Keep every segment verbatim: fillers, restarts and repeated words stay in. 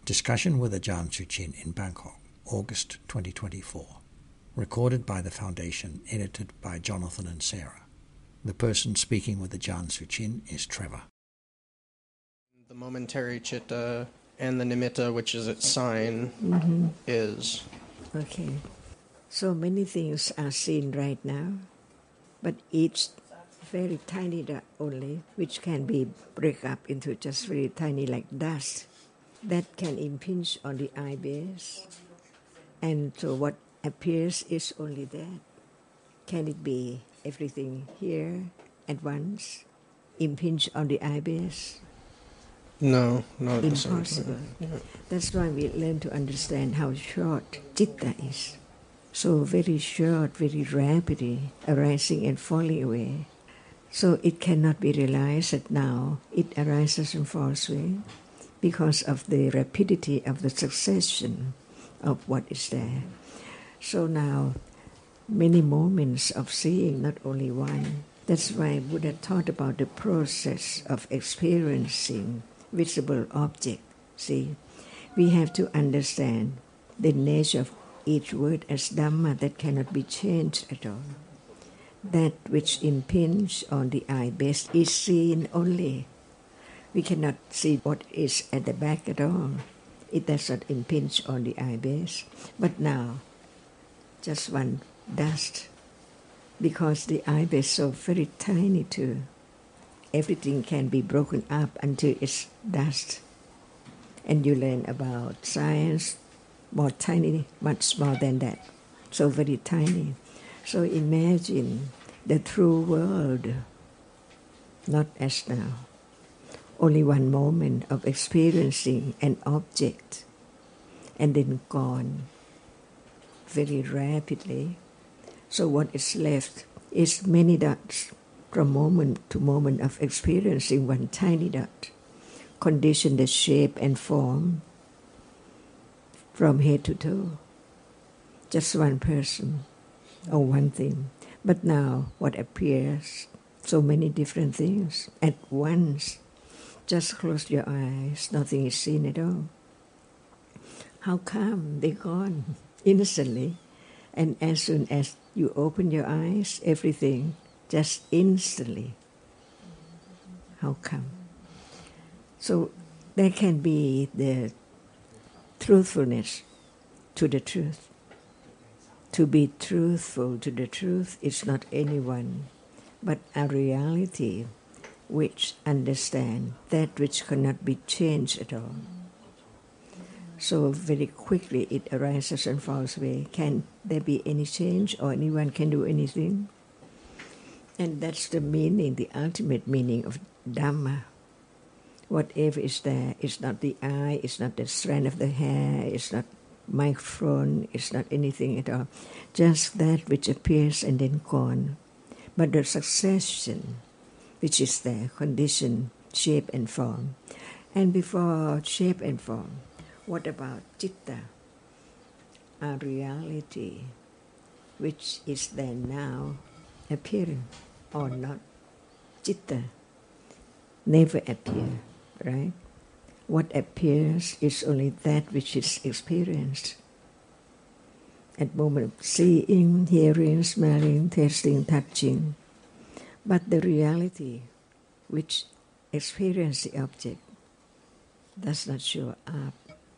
Discussion with Ajahn Suchin in Bangkok, August twenty twenty-four. Recorded by the Foundation, edited by Jonathan and Sarah. The person speaking with Ajahn Suchin is Trevor. The momentary chitta and the nimitta, which is its sign, Mm-hmm. is. Okay. So many things are seen right now, but each very tiny dot only, which can be break up into just very tiny like dust, that can impinge on the eye base. And so what appears is only that. Can it be everything here at once, impinge on the eye base? No, not at the same Impossible. time. Yeah. That's why we learn to understand how short citta is. So very short, very rapidly arising and falling away. So it cannot be realized that now it arises and falls away because of the rapidity of the succession of what is there. So now many moments of seeing, not only one. That's why Buddha taught about the process of experiencing visible object. See, we have to understand the nature of each word as Dhamma that cannot be changed at all. That which impinge on the eye base is seen only. We cannot see what is at the back at all. It does not impinge on the eye base. But now, just one dust, because the eye base is so very tiny too. Everything can be broken up until it's dust. And you learn about science, more tiny, much more than that. So very tiny. So imagine the true world, not as now. Only one moment of experiencing an object and then gone very rapidly. So what is left is many dots from moment to moment of experiencing one tiny dot. Condition the shape and form from head to toe. Just one person or one thing. But now what appears, so many different things at once. Just close your eyes, nothing is seen at all. How come? They're gone instantly. And as soon as you open your eyes, everything just instantly. How come? So there can be the truthfulness to the truth. To be truthful to the truth is not anyone, but a reality which understands that which cannot be changed at all. So very quickly it arises and falls away. Can there be any change or anyone can do anything? And that's the meaning, the ultimate meaning of Dhamma. Whatever is there is not the eye, it's not the strand of the hair, it's not microphone, it's not anything at all. Just that which appears and then gone. But the succession which is there, condition, shape and form. And before shape and form, what about citta? A reality which is there now, appearing or not. Citta never appear, right? What appears is only that which is experienced. At moment of seeing, hearing, smelling, tasting, touching. But the reality which experiences the object does not show up.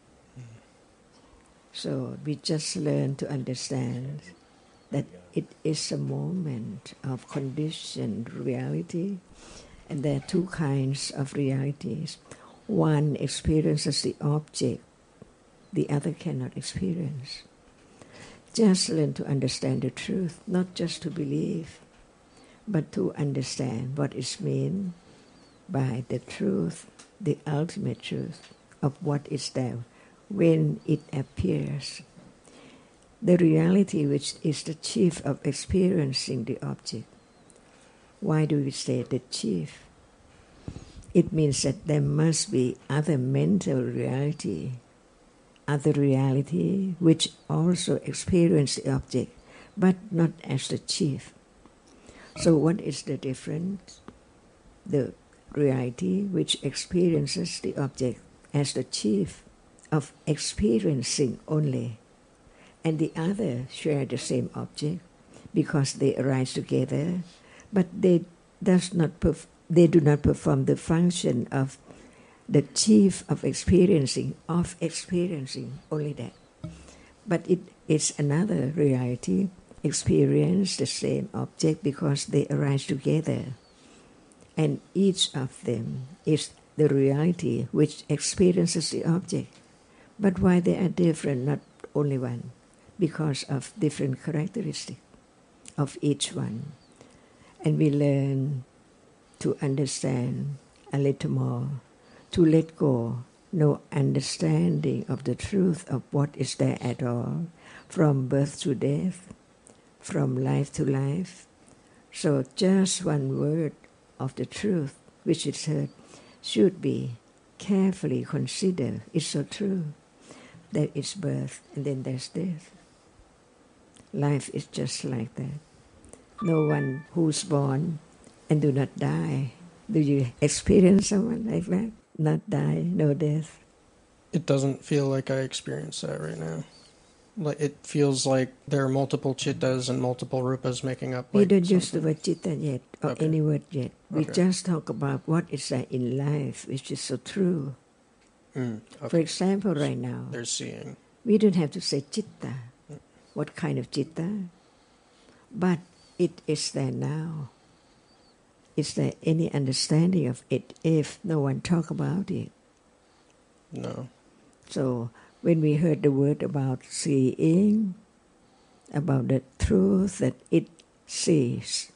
So we just learn to understand that it is a moment of conditioned reality, and there are two kinds of realities. One experiences the object, the other cannot experience. Just learn to understand the truth, not just to believe, but to understand what is meant by the truth, the ultimate truth of what is there when it appears. The reality which is the chief of experiencing the object. Why do we say the chief? It means that there must be other mental reality, other reality which also experience the object, but not as the chief. So what is the difference? The reality which experiences the object as the chief of experiencing only, and the other share the same object because they arise together, but they does not perf- they do not perform the function of the chief of experiencing, of experiencing, only that. But it is another reality, experience the same object because they arise together. And each of them is the reality which experiences the object. But why they are different, not only one? Because of different characteristics of each one. And we learn to understand a little more, to let go, no understanding of the truth of what is there at all, from birth to death, from life to life. So just one word of the truth which is heard should be carefully considered. It's so true. There is birth and then there's death. Life is just like that. No one who's born and do not die. Do you experience someone like that? Not die, no death. It doesn't feel like I experience that right now. Like it feels like there are multiple chittas and multiple rupas making up. We Like don't use the something. word chitta yet, or Okay. any word yet. We Okay. just talk about what is there in life, which is so true. Mm, okay. For example, right now, There's seeing. we don't have to say chitta. What kind of chitta? But it is there now. Is there any understanding of it if no one talk about it? No. So when we heard the word about seeing, about the truth that it sees,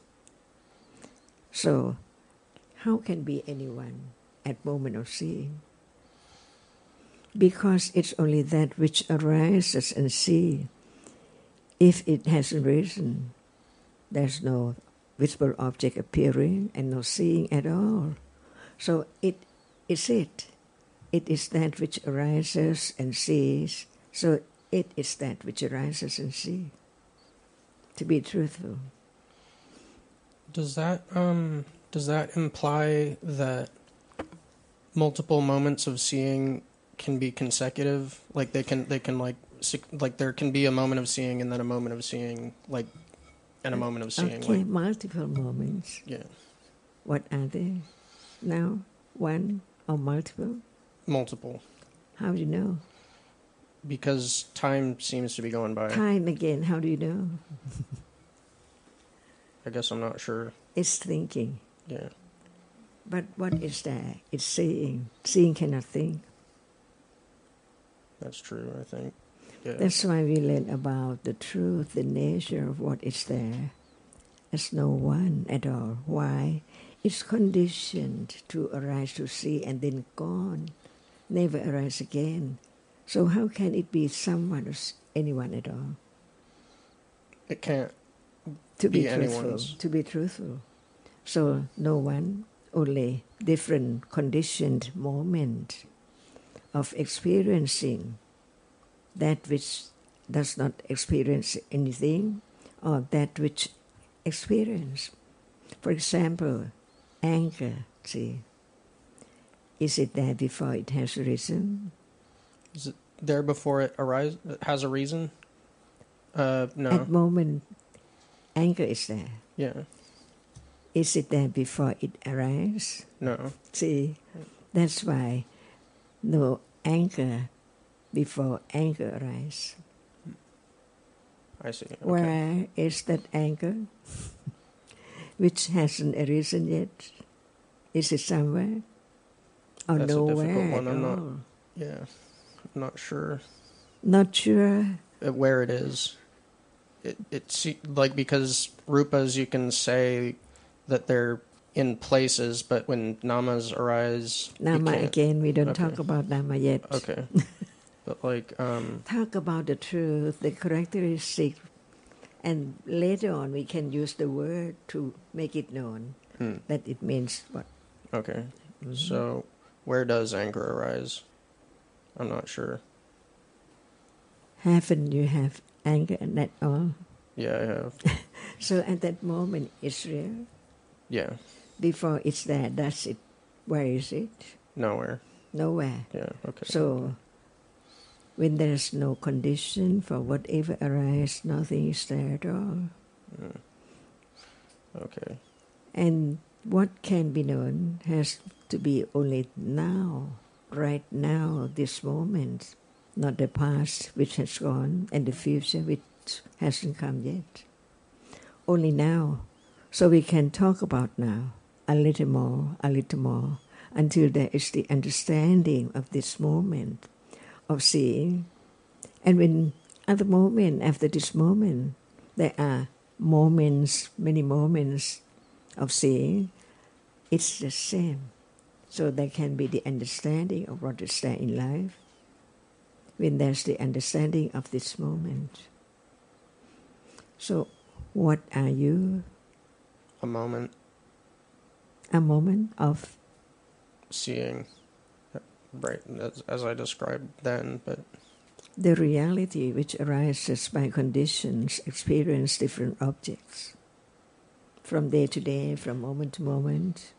so how can be anyone at moment of seeing? Because it's only that which arises and see. If it hasn't risen, there's no visible object appearing and no seeing at all. So it is it. It is that which arises and sees. So it is that which arises and sees. To be truthful. Does that um does that imply that multiple moments of seeing can be consecutive? Like they can they can like sec- like there can be a moment of seeing and then a moment of seeing, like and a moment of seeing. Okay, Like, multiple moments. yeah, What are they now? One or multiple? multiple. How do you know? Because time seems to be going by. Time again, how do you know? I guess I'm not sure. It's thinking. Yeah. But what is that? It's seeing. Seeing cannot think. That's true, I think. Yeah. That's why we learn about the truth, the nature of what is there. As no one at all. Why? It's conditioned to arise to see and then gone. Never arise again. So how can it be someone or anyone at all? It can't. To be, Be truthful. anyone's. To be truthful. So no one, only different conditioned moment of experiencing that which does not experience anything, or that which experience. For example, anger, see, is it there before it has risen? Is it there before it arise? It has a reason? Uh, no. At moment, anger is there. Yeah. Is it there before it arises? No. See, that's why no anger before anger arises. I see. Okay. Where is that anger which hasn't arisen yet? Is it somewhere? Or That's a nowhere difficult one. at I'm not- all? Yeah. I'm not sure Not sure. uh, where it is. It it se- like because rupas you can say that they're in places, but when namas arise, you Nama can't. again, we don't Okay. talk about Nama yet. Okay. But like um Talk about the truth, the characteristic, and later on we can use the word to make it known hmm, that it means what. okay. Mhm. So where does anger arise? I'm not sure. Haven't you have anger at all? Yeah, I have. So at that moment it's real. Yeah. Before it's there, that's it. Where is it? Nowhere. Nowhere. Yeah. Okay. So When there's no condition for whatever arises, nothing is there at all. Mm. Okay. And what can be known has to be only now, right now, this moment, not the past which has gone and the future which hasn't come yet. Only now. So we can talk about now, a little more, a little more, until there is the understanding of this moment of seeing. And when at the moment, after this moment, there are moments, many moments of seeing, it's the same. So there can be the understanding of what is there in life when there's the understanding of this moment. So what are you? A moment. A moment of Seeing, right, as, as I described then, but the reality which arises by conditions, experience different objects. From day to day, from moment to moment.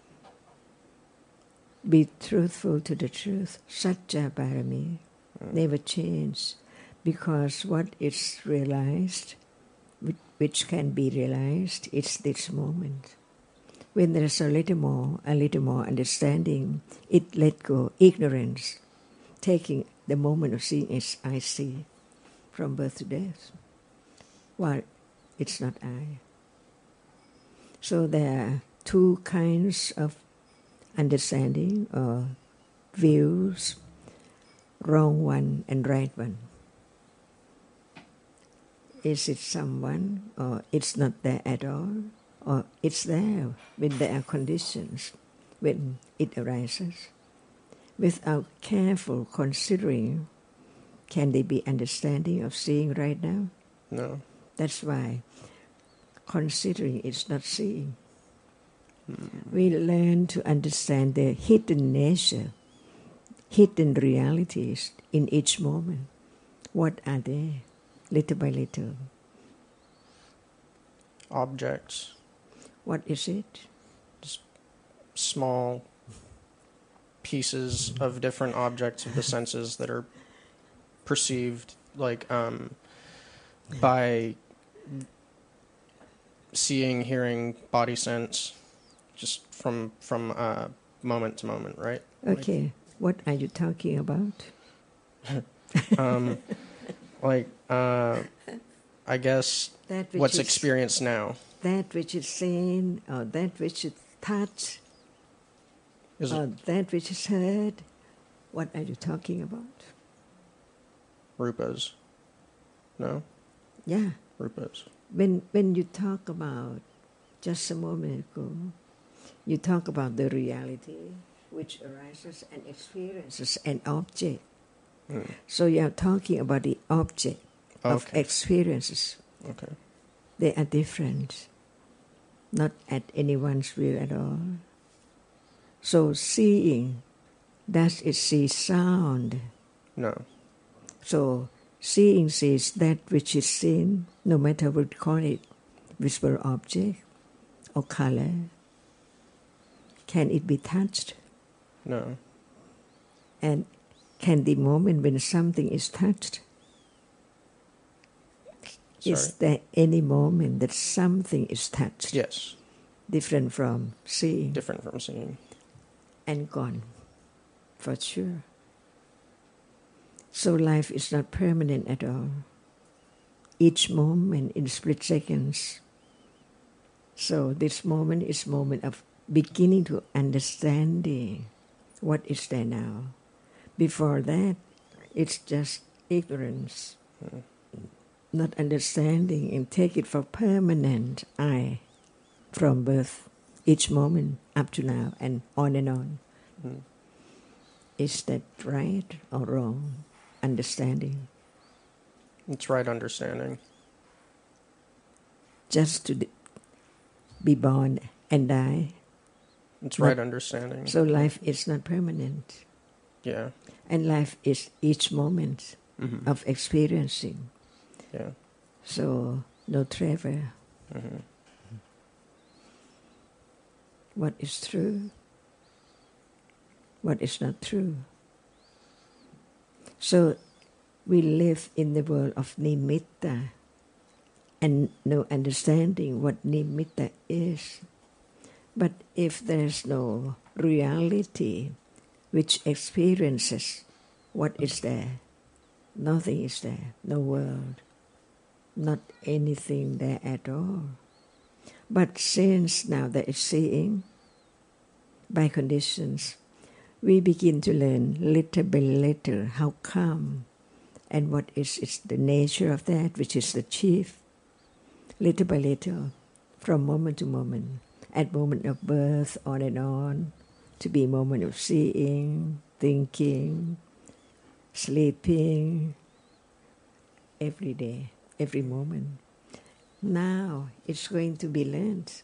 Be truthful to the truth. Satya Parami. Mm. Never change. Because what is realized, which can be realized, it's this moment. When there's a little more, a little more understanding, it let go ignorance, taking the moment of seeing as I see, from birth to death. Well, it's not I. So there are two kinds of understanding or views, wrong one and right one. Is it someone, or it's not there at all, or it's there when there are conditions, when it arises? Without careful considering, can there be understanding of seeing right now? No. That's why considering is not seeing. Mm. We learn to understand the hidden nature, hidden realities in each moment. What are they? Little by little. Objects. What is it? Just small pieces of different objects of the senses that are perceived like um, by seeing, hearing, body sense, just from from uh, moment to moment, right? Okay. Like, what are you talking about? um, like, uh, I guess that which what's is, experienced now. That which is seen, or that which is touched, Is or it that which is heard. What are you talking about? rupas? No? Yeah. Rupas. When when you talk about, just a moment ago, you talk about the reality which arises and experiences an object. Mm. So you are talking about the object of Okay. experiences. Okay. They are different, not at anyone's view at all. So seeing, does it see sound? No. So seeing sees that which is seen, no matter what you call it, visible object or color. Can it be touched? No. And can the moment when something is touched, Sorry. is there any moment that something is touched? Yes. Different from seeing. Different from seeing. And gone, for sure. So life is not permanent at all. Each moment in split seconds. So this moment is moment of beginning to understanding what is there now. Before that, it's just ignorance, mm. not understanding, and take it for permanent I, from birth, each moment up to now, and on and on. Mm. Is that right or wrong understanding? It's right understanding. Just to be born and die. It's right not, understanding. So life is not permanent. Yeah. And life is each moment mm-hmm. of experiencing. Yeah. So no travel. Mm-hmm. What is true? What is not true? So we live in the world of nimitta and no understanding what nimitta is. But if there's no reality which experiences what is there, nothing is there, no world, not anything there at all. But since now there is seeing, by conditions, we begin to learn little by little how come and what is, is the nature of that, which is the chief, little by little, from moment to moment, at moment of birth, on and on, to be moment of seeing, thinking, sleeping, every day, every moment. Now it's going to be learned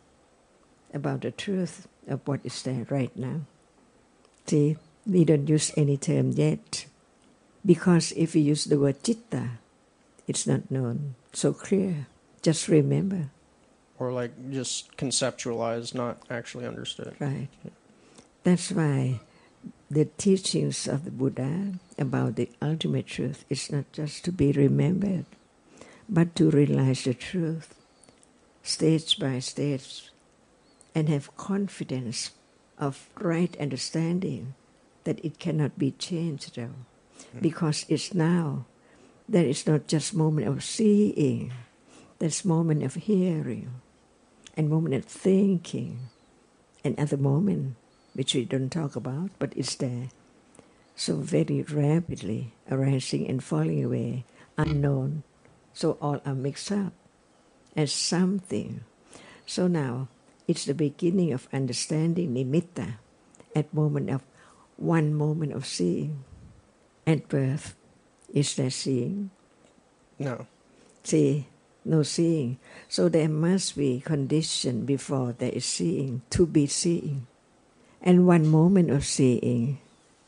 about the truth of what is there right now. See, we don't use any term yet, because if we use the word citta, it's not known so clear. Just remember. Or like just conceptualized, not actually understood. Right. That's why the teachings of the Buddha about the ultimate truth is not just to be remembered, but to realize the truth stage by stage and have confidence of right understanding that it cannot be changed though. Mm. Because it's now. There is not just moment of seeing, there's moment of hearing and moment of thinking and other moment which we don't talk about, but it's there. So very rapidly arising and falling away, unknown. So all are mixed up as something. So now it's the beginning of understanding nimitta at moment of one moment of seeing. At birth, is there seeing? No. See, no seeing. So there must be condition before there is seeing, to be seeing. And one moment of seeing,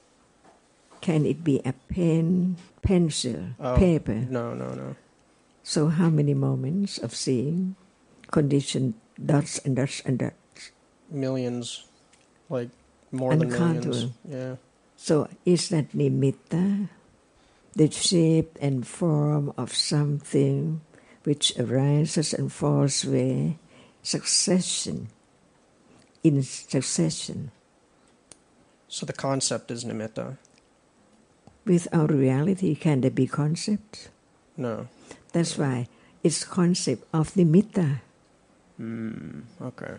can it be a pen, pencil, oh, paper? No, no, no. So how many moments of seeing? Condition dots and dots and dots. Millions, like more than millions. Yeah. So is that nimitta, the shape and form of something which arises and falls away, succession, in succession. So the concept is nimitta. Without reality, can there be concept? No. That's why it's concept of nimitta. Hmm. Okay.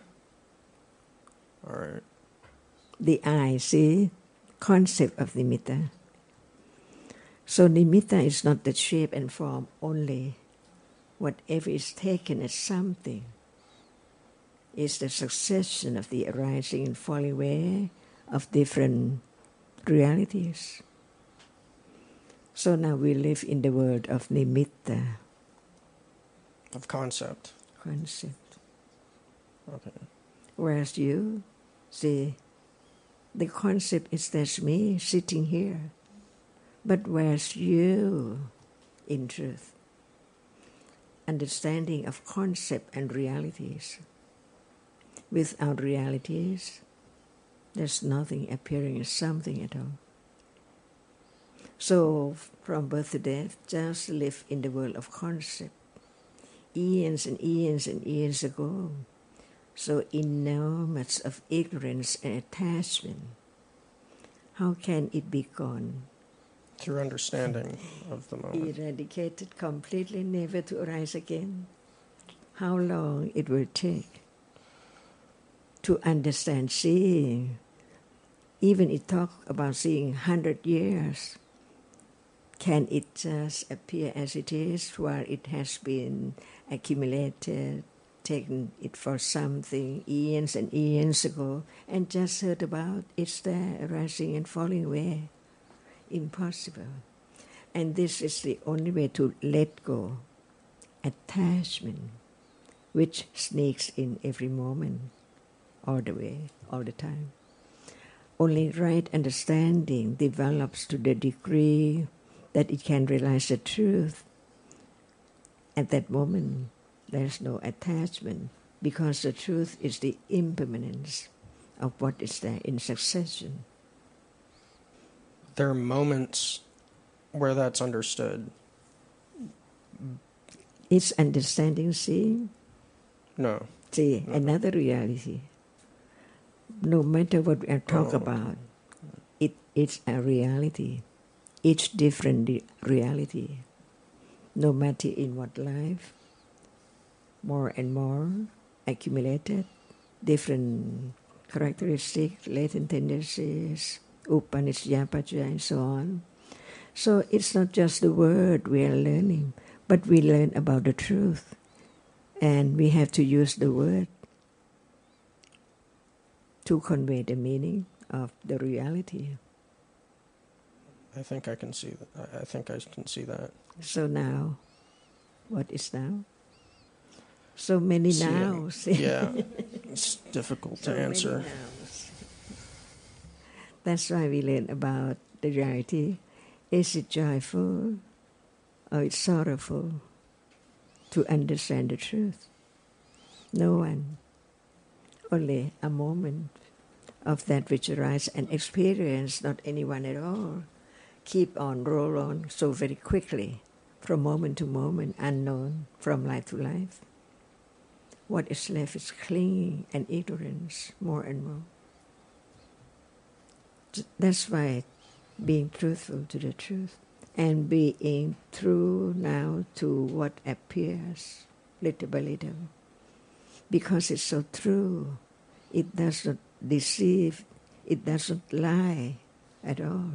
All right. The eye, see, concept of nimitta. So nimitta is not the shape and form only. Whatever is taken as something is the succession of the arising and falling away of different realities. So now we live in the world of nimitta. Of concept. Concept. Okay. Whereas you, see, the concept is there's me sitting here. But whereas you, in truth, understanding of concept and realities. Without realities, there's nothing appearing as something at all. So, from birth to death, just live in the world of concept. Eons and eons and eons ago, so enormous of ignorance and attachment, how can it be gone? Through understanding of the moment. Eradicated completely, never to arise again. How long it will take to understand seeing. Even it talk about seeing hundred years. Can it just appear as it is while it has been accumulated, taken it for something eons and eons ago, and just heard about it's there arising and falling away? Impossible. And this is the only way to let go. Attachment, which sneaks in every moment, all the way, all the time. Only right understanding develops to the degree that it can realize the truth. At that moment, there's no attachment, because the truth is the impermanence of what is there in succession. There are moments where that's understood. It's understanding seeing. No. See, No. another reality. No matter what we are talking Oh. about, it it's a reality. Each different di- reality. No matter in what life, more and more accumulated, different characteristics, latent tendencies, upanishadapajja, and so on. So it's not just the word we are learning, but we learn about the truth. And we have to use the word to convey the meaning of the reality. I think I can see that. I- I think I can see that. So now, what is now? So many Seeing. nows. Yeah. It's difficult So to many answer. nows. That's why we learn about the reality. Is it joyful or it's sorrowful? To understand the truth. No one. Only a moment of that which arises and experience, not anyone at all. Keep on, roll on so very quickly, from moment to moment, unknown, from life to life. What is left is clinging and ignorance, more and more. That's why being truthful to the truth and being true now to what appears, little by little. Because it's so true, it does not deceive, it doesn't lie at all.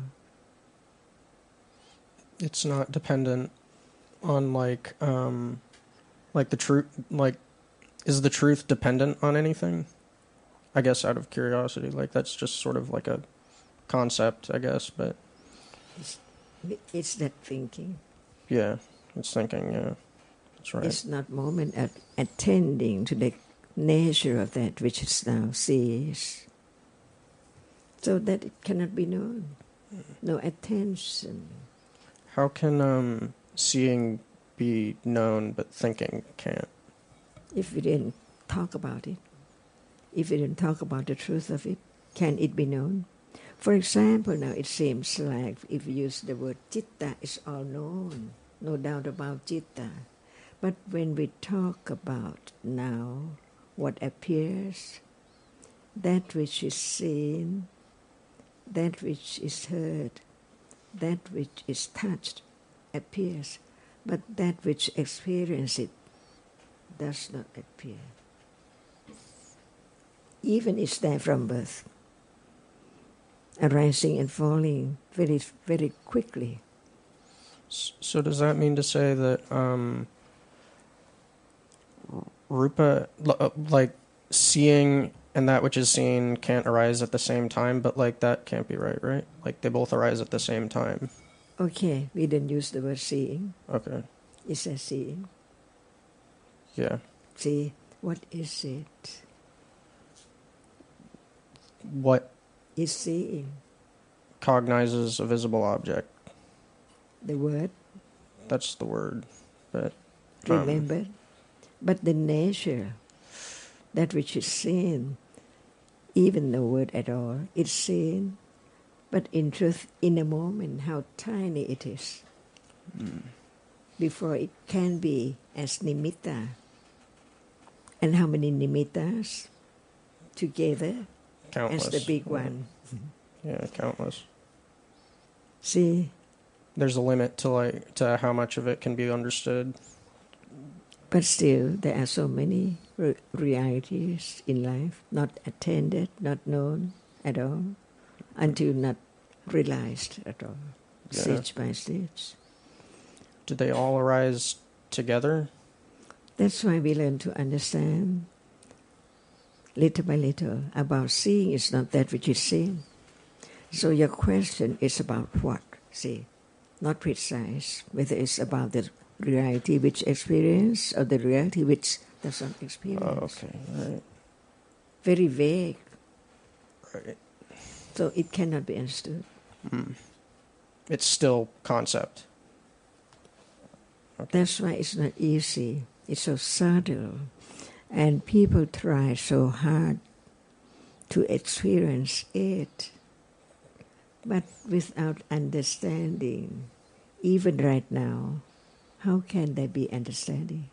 It's not dependent on like um like the truth. Like, is the truth dependent on anything? I guess out of curiosity, like that's just sort of like a concept, I guess. But It's, it's that thinking. yeah, it's thinking. Yeah, that's right. It's not moment of attending to the nature of that which it now sees, so that it cannot be known. No attention. How can um seeing be known but thinking can't? If we didn't talk about it, if we didn't talk about the truth of it, can it be known? For example, now it seems like if we use the word citta, it's all known, no doubt about citta. But when we talk about now what appears, that which is seen, that which is heard, that which is touched appears, but that which experiences it does not appear. Even it's there from birth, arising and falling very, very quickly. S- So does that mean to say that um, rupa, l- uh, like seeing and that which is seen, can't arise at the same time? But like that can't be right, right? Like they both arise at the same time. Okay, we didn't use the word seeing. Okay. It says seeing. Yeah. See, what is it? What Is seeing. cognizes a visible object? The word, That's the word. But um, remember? But the nature, that which is seen, even the word at all, it's seen, but in truth, in a moment, how tiny it is. mm, Before it can be as nimitta. And how many nimittas together countless. as the big one? Yeah, countless. See, There's a limit to like to how much of it can be understood. but still there are so many re- realities in life not attended, not known at all, until not realized at all, Yeah. stage by stage. Do they all arise together? That's why we learn to understand little by little about seeing is not that which is seen. So your question is about what? See, not precise, whether it's about the reality which experience or the reality which does not experience. Oh, okay, right, Very vague, right. so it cannot be understood. Mm. It's still concept. Okay. That's why it's not easy. It's so subtle. And people try so hard to experience it, but without understanding even right now, how can there be understanding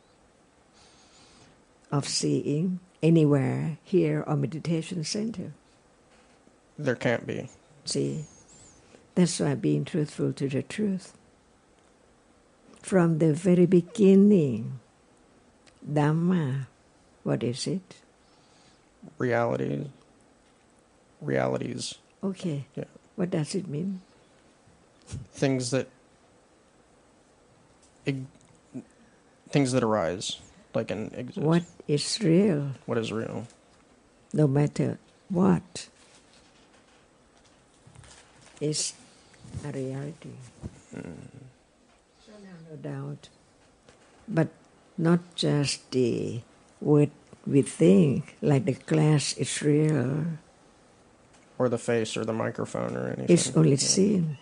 of seeing anywhere, here or meditation center? There can't be. See, that's why being truthful to the truth. From the very beginning, Dhamma, what is it? Reality. Realities. Okay. Yeah. What does it mean? Things that ig- things that arise, like in exist. What is real, What is real? no matter what, is a reality. So now, no doubt. But not just the word we think, like the glass is real. Or the face or the microphone or anything. It's only Yeah. seen.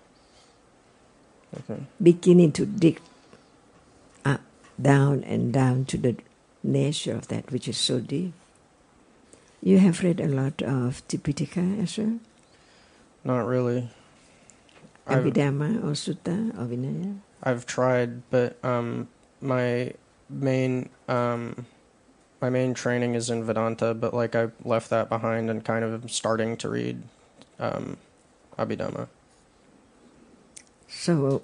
Okay. Beginning to dig up, down and down to the nature of that which is so deep. You have read a lot of Tipitaka as well? Not really. I've, Abhidhamma or Sutta or Vinaya? I've tried, but um, my main um, my main training is in Vedanta, but like I left that behind and kind of am starting to read um, Abhidhamma. So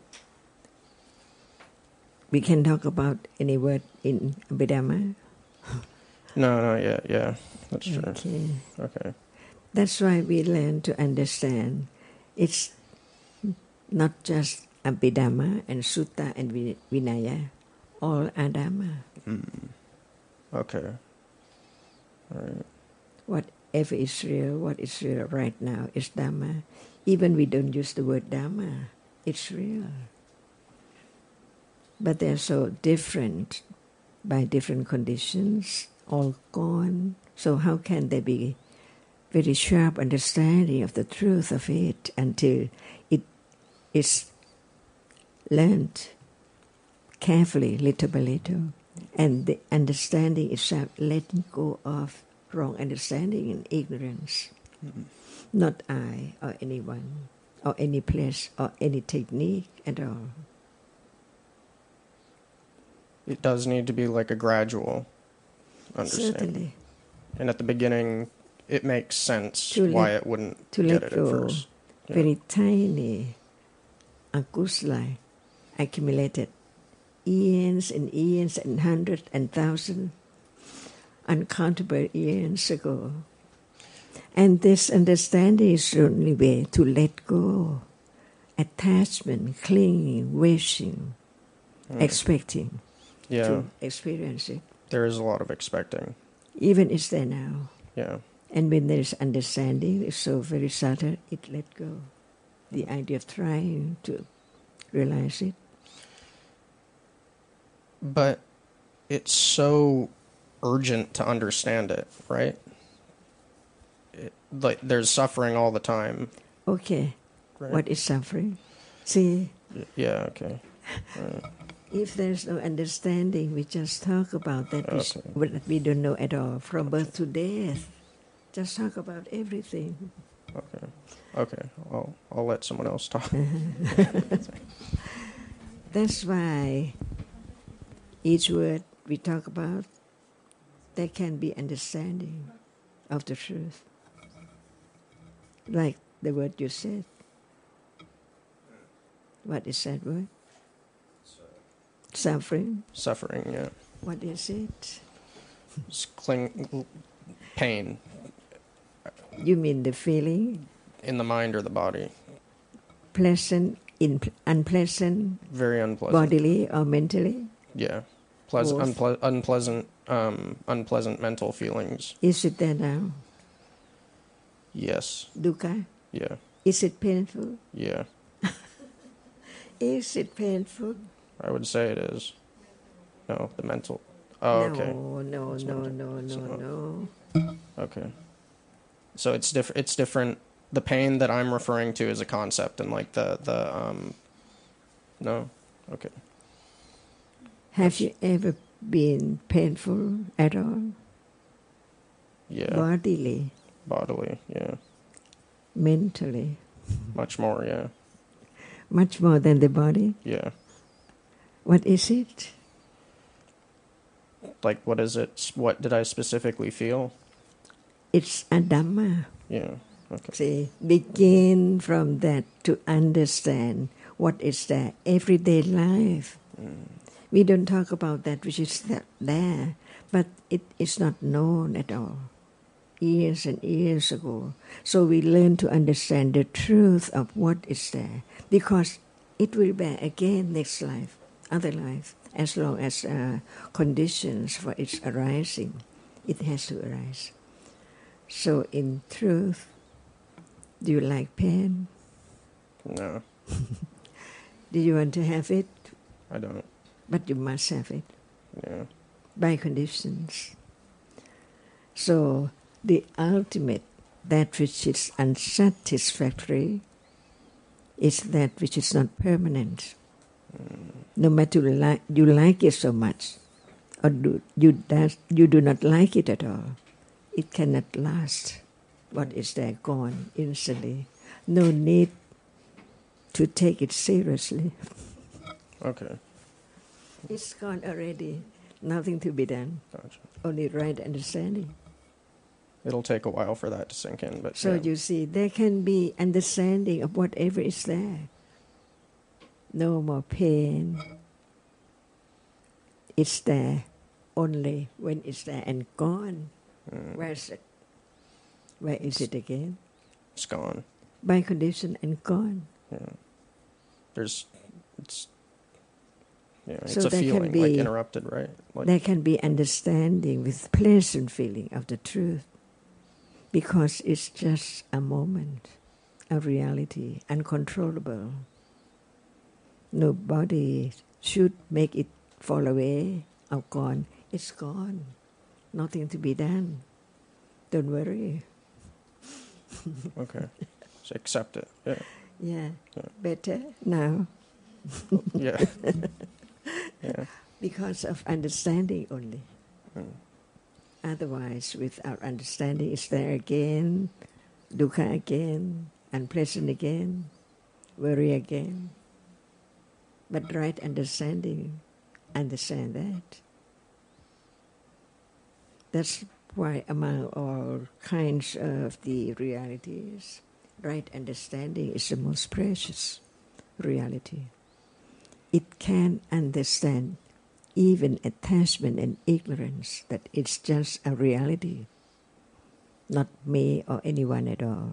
we can talk about any word in Abhidhamma? No, not yet. Yeah, that's true. Okay. Okay. That's why we learn to understand it's not just Abhidhamma and Sutta and Vi- Vinaya, all are Dhamma. Mm. Okay. All right. Whatever is real, what is real right now is Dhamma. Even we don't use the word Dhamma, it's real. But they're so different by different conditions, all gone. So how can there be very sharp understanding of the truth of it until it is learned carefully, little by little, and the understanding is letting go of wrong understanding and ignorance. Mm-hmm. Not I or anyone or any place or any technique at all. It does need to be like a gradual understanding. Certainly. And at the beginning, it makes sense To why let- it wouldn't to get let it go. at first. Yeah. Very tiny akusla accumulated eons and eons and hundreds and thousands, uncountable eons ago. And this understanding is the only way to let go. Attachment, clinging, wishing, Mm. expecting Yeah, to experience it. there is a lot of expecting. Even it's there now. Yeah. And when there is understanding, it's so very subtle, it let go. The idea of trying to realize it. But it's so urgent to understand it, right? It, like there's suffering all the time. Okay, Right? what is suffering? See, Y- Yeah. Okay. Right. if there's no understanding, we just talk about that which Okay. what we don't know at all, from birth to death. Just talk about everything. Okay. Okay. I'll I'll let someone else talk. That's why each word we talk about, there can be understanding of the truth. Like the word you said. What is that word? Suffering. Suffering. Yeah. What is it? It's cling, pain You mean the feeling? in the mind or the body. Pleasant, in, unpleasant, Very unpleasant. bodily or mentally? Yeah. Pleasant, Both. unple- unpleasant, um, unpleasant mental feelings. Is it there now? Yes. Dukkha? Yeah. Is it painful? Yeah. Is it painful? I would say it is. No, the mental. Oh, no, okay. no, It's no, not- no, it's no, not. no. Okay. So it's different. It's different. The pain that I'm referring to is a concept, and like the the um. No. Okay. Have you ever been painful at all? Yeah. Bodily, Bodily. Yeah. mentally? Much more. Yeah. much more than the body. Yeah. What is it? Like, what is it? What did I specifically feel? It's a Dhamma. Yeah. Okay. See, begin from that to understand what is there. Everyday life. Mm. We don't talk about that which is that there, but it is not known at all. Years and years ago. So we learn to understand the truth of what is there, because it will be again next life, other life, as long as uh, conditions for its arising, it has to arise. So in truth, do you like pain? No, Do you want to have it? I don't. But you must have it Yeah. by conditions. So the ultimate, that which is unsatisfactory, is that which is not permanent. Mm. No matter you like, you like it so much, or do, you, does, you do not like it at all, it cannot last. What is there gone instantly. No need to take it seriously. Okay. It's gone already. Nothing to be done. Gotcha. Only right understanding. It'll take a while for that to sink in, but So yeah. you see, there can be understanding of whatever is there. No more pain. It's there only when it's there and gone. Mm. Where is it? Where is it again? It's gone. By condition and gone. Yeah. There's, it's, yeah, it's So a there can feeling, be- like interrupted, right? Like, There can be understanding with pleasant feeling of the truth, because it's just a moment, a reality, uncontrollable. Nobody should make it fall away or gone. It's gone. Nothing to be done. Don't worry. okay. So accept it. Yeah. Yeah, Yeah. better now Yeah. Yeah. because of understanding only. Mm. Otherwise, without understanding, it's there again, dukkha again, unpleasant again, worry again. But right understanding, understand that. That's why among all kinds of the realities, right understanding is the most precious reality. It can understand even attachment and ignorance, that it's just a reality, not me or anyone at all.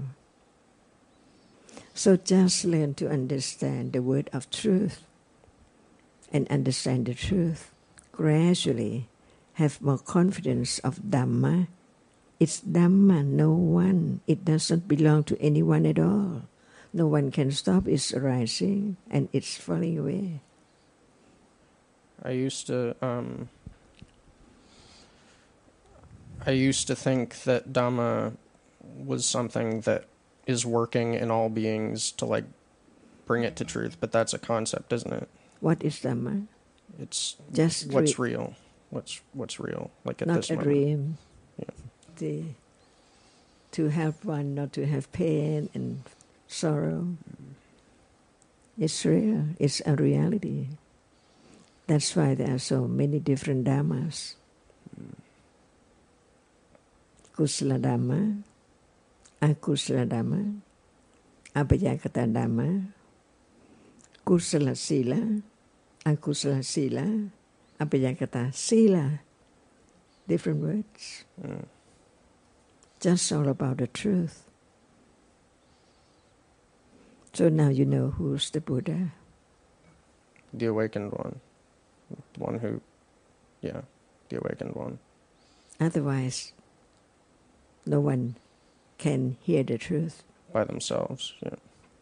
So just learn to understand the word of truth and understand the truth. Gradually have more confidence of Dhamma. It's Dhamma, no one. It doesn't belong to anyone at all. No one can stop its arising and its falling away. I used to, um, I used to think that Dhamma was something that is working in all beings to, like, bring it to truth, but that's a concept, isn't it? What is Dhamma? It's Just what's re- real. What's what's real, like at not this a moment. dream. Yeah. The, to help one not to have pain and sorrow. It's real. It's a reality. That's why there are so many different Dhammas. Kusala Dhamma, Akusala Dhamma, Abhayakata Dhamma, Kusala Sila, Akusala Sila, Abhayakata Sila. Different words. Mm. Just all about the truth. So now you know who's the Buddha. The awakened one. The one who, yeah, the awakened one. Otherwise, no one can hear the truth. By themselves, yeah.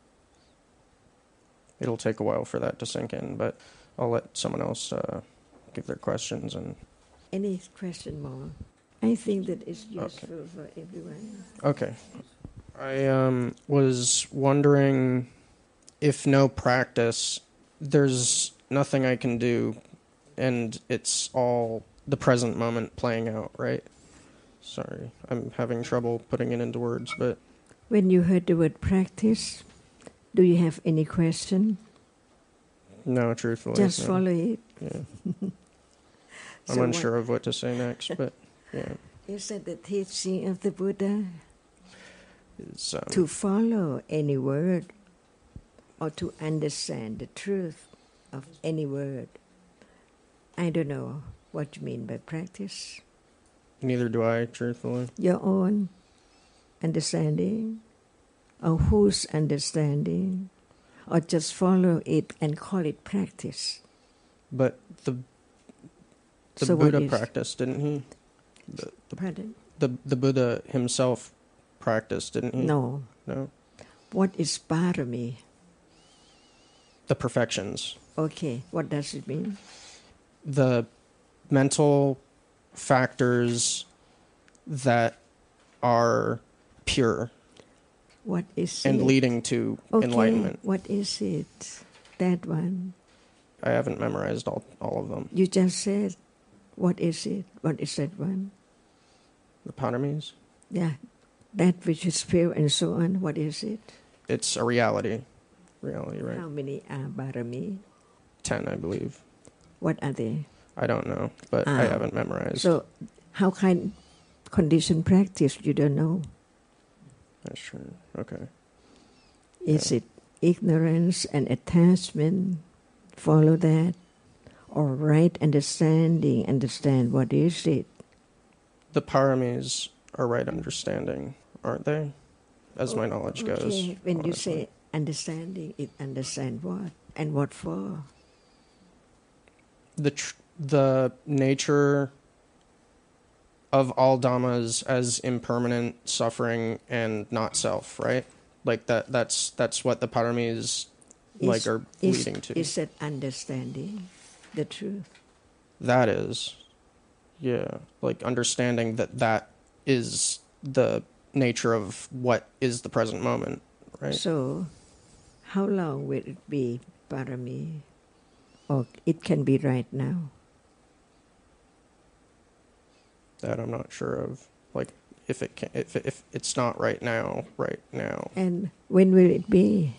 It'll take a while for that to sink in, but I'll let someone else uh, give their questions. And Any question more? I think that is useful Okay. for everyone. okay. I um, was wondering if no practice, there's nothing I can do, and it's all the present moment playing out, right? Sorry, I'm having trouble putting it into words, but When you heard the word practice, Do you have any question? No, truthfully. Just no. follow it. Yeah. I'm So unsure of what to say next, but yeah. Is that the teaching of the Buddha? It's, um, To follow any word or to understand the truth of any word? I don't know what you mean by practice. Neither do I, truthfully. Your own understanding, or whose understanding, or just follow it and call it practice. But the the So what Buddha is- practiced, didn't he? The, the, Pardon? the the Buddha himself practiced, didn't he? No. No. What is parami? The perfections. Okay, what does it mean? The mental factors that are pure What is and it? leading to Okay, enlightenment. what is it? That one. I haven't memorized all, all of them. You just said, what is it? What is that one? The paramis. Yeah, that which is pure and so on. What is it? It's a reality. Reality, right? How many are parami? Ten, I believe. What are they? I don't know, but I Ah. haven't memorized. So, how kind condition practice? You don't know. That's true. Okay. Is Yeah. it ignorance and attachment? Follow that, or right understanding? Understand what is it? The paramis are right understanding, aren't they? As my knowledge goes. Okay, when you honestly. say understanding, it understand what and what for? the tr- the nature of all dhammas as impermanent, suffering, and not self, right? Like that. That's that's what the paramis like Is- are is, leading to. Is that understanding the truth? That is, yeah, like understanding that that is the nature of what is the present moment, right? So, how long will it be parami? Or it can be right now. That I'm not sure of. Like, if it can, if if it's not right now, right now, And when will it be?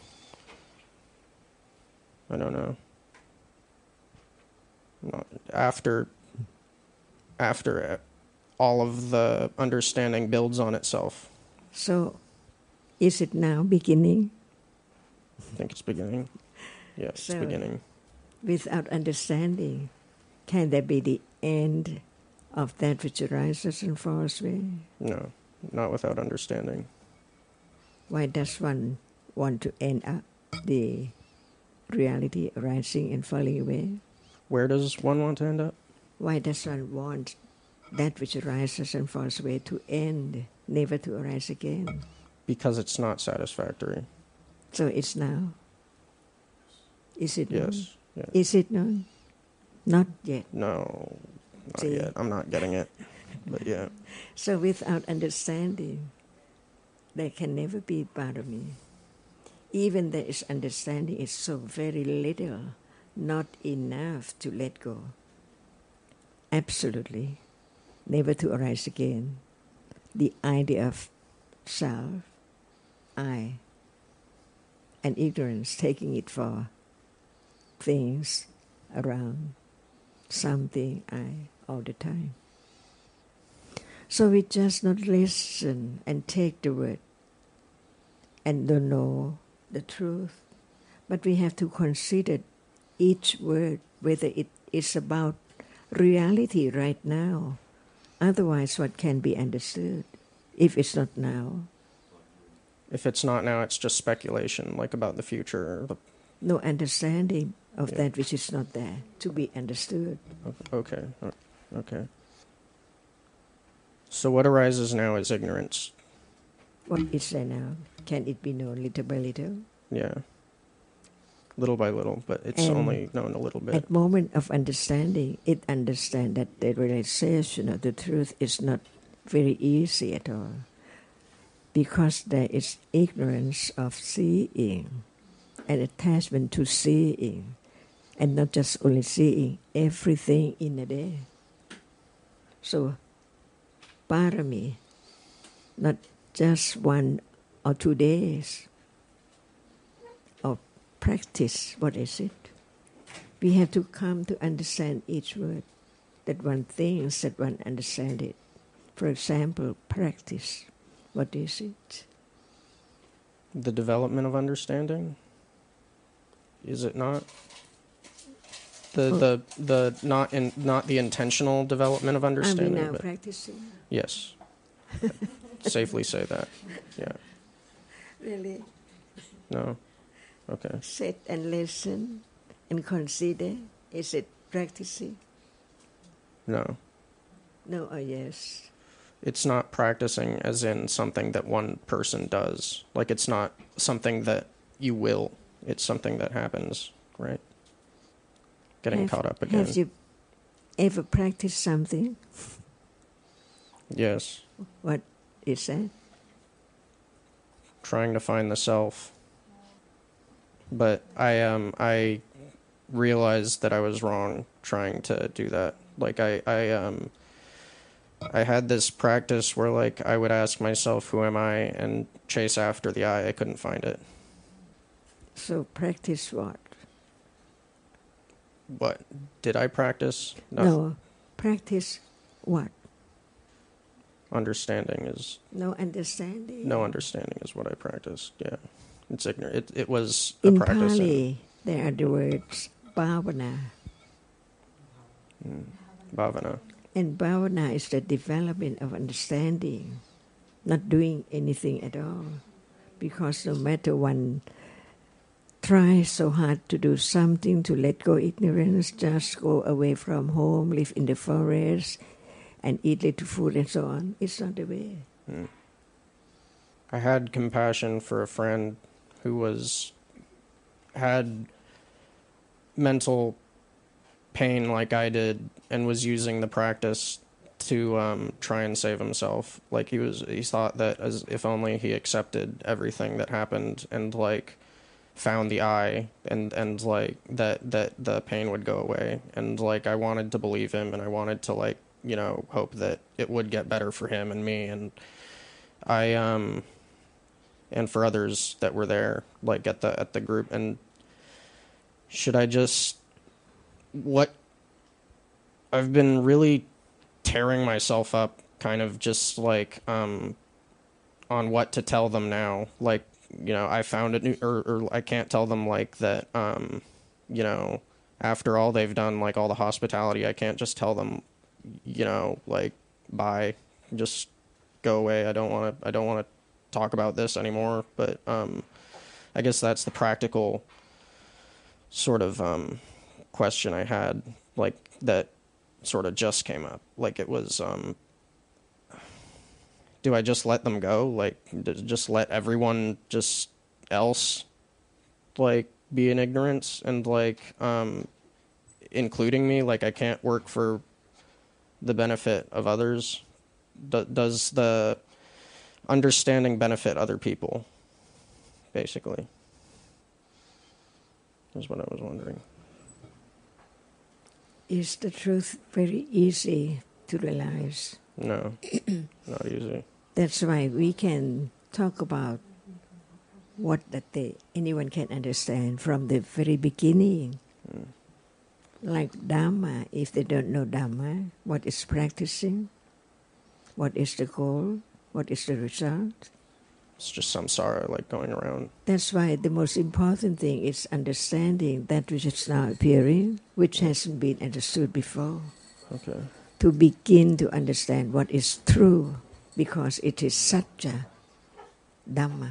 I don't know. Not after. After all of the understanding builds on itself. So, is it now beginning? I think it's beginning. Yeah, it's So- beginning. Without understanding, can there be the end of that which arises and falls away? No, not without understanding. Why does one want to end up the reality arising and falling away? Where does one want to end up? Why does one want that which arises and falls away to end, never to arise again? Because it's not satisfactory. So it's now. Is it known? Yes. Yeah. Is it known? Not yet. No, not See? yet. I'm not getting it. But yeah. So without understanding, there can never be parami. Even there is understanding, it's so very little, not enough to let go. Absolutely, never to arise again. The idea of self, I, and ignorance, taking it for things around, something, I, all the time. So we just not listen and take the word and don't know the truth. But we have to consider each word, whether it is about reality right now. Otherwise, what can be understood if it's not now? If it's not now, it's just speculation, like about the future. The- No understanding of Yeah. that which is not there to be understood. Okay. Okay. So what arises now is ignorance. What is there now? Can it be known little by little? Yeah. Little by little, but it's And only known a little bit. At moment of understanding, it understand that the realization of the truth is not very easy at all, because there is ignorance of seeing, and attachment to seeing, and not just only seeing, everything in a day. So, parami, not just one or two days. practice, what is it? We have to come to understand each word, that one thinks, that one understands it. For example, practice, what is it? The development of understanding? Is it not? The Oh. the the not in not the intentional development of Are understanding. we now but practicing? yes. Safely say that. Yeah. Really? No. Okay. Sit and listen and consider. Is it practicing? No. No or yes? It's not practicing as in something that one person does. Like it's not something that you will. It's something that happens, right? Getting have, caught up again. Have you ever practiced something? Yes. What is that? Trying to find the self. But I um I realized that I was wrong trying to do that. Like I I um I had this practice where like I would ask myself, who am I, and chase after the I. I couldn't find it. So practice what? What did I practice? No, practice what? Understanding is No understanding. no understanding is what I practiced. Yeah, it's ignorant. It it was a In practice. Pali, there are the words bhavana, in, mm, bhavana. and bhavana is the development of understanding, not doing anything at all, because no matter one tries so hard to do something, to let go ignorance, just go away from home, live in the forest, and eat little food and so on, it's not the way. Mm. I had compassion for a friend who was had mental pain like I did and was using the practice to um, try and save himself. Like he was, he thought that as if only he accepted everything that happened and like found the I and and like that that the pain would go away. And like I wanted to believe him, and I wanted to like you know hope that it would get better for him and me, and I um and for others that were there like at the at the group. And should I just what I've been really tearing myself up kind of just like um on what to tell them now. Like you know I found it, or, or I can't tell them like that um you know after all they've done, like all the hospitality, I can't just tell them you know like bye, just go away, I don't want to I don't want to talk about this anymore. But um I guess that's the practical sort of um question I had, like that sort of just came up. Like it was um do I just let them go? Like, just let everyone just else, like, be in ignorance and, like, um, including me? Like, I can't work for the benefit of others? Do- does the understanding benefit other people, basically? That's what I was wondering. Is the truth very easy to realize? No, not easy. That's why we can talk about what that they, anyone can understand from the very beginning. Mm. Like Dhamma, if they don't know Dhamma, what is practicing, what is the goal, what is the result. It's just samsara, like going around. That's why the most important thing is understanding that which is now appearing, which hasn't been understood before. Okay. To begin to understand what is true, because it is Satya, Dhamma.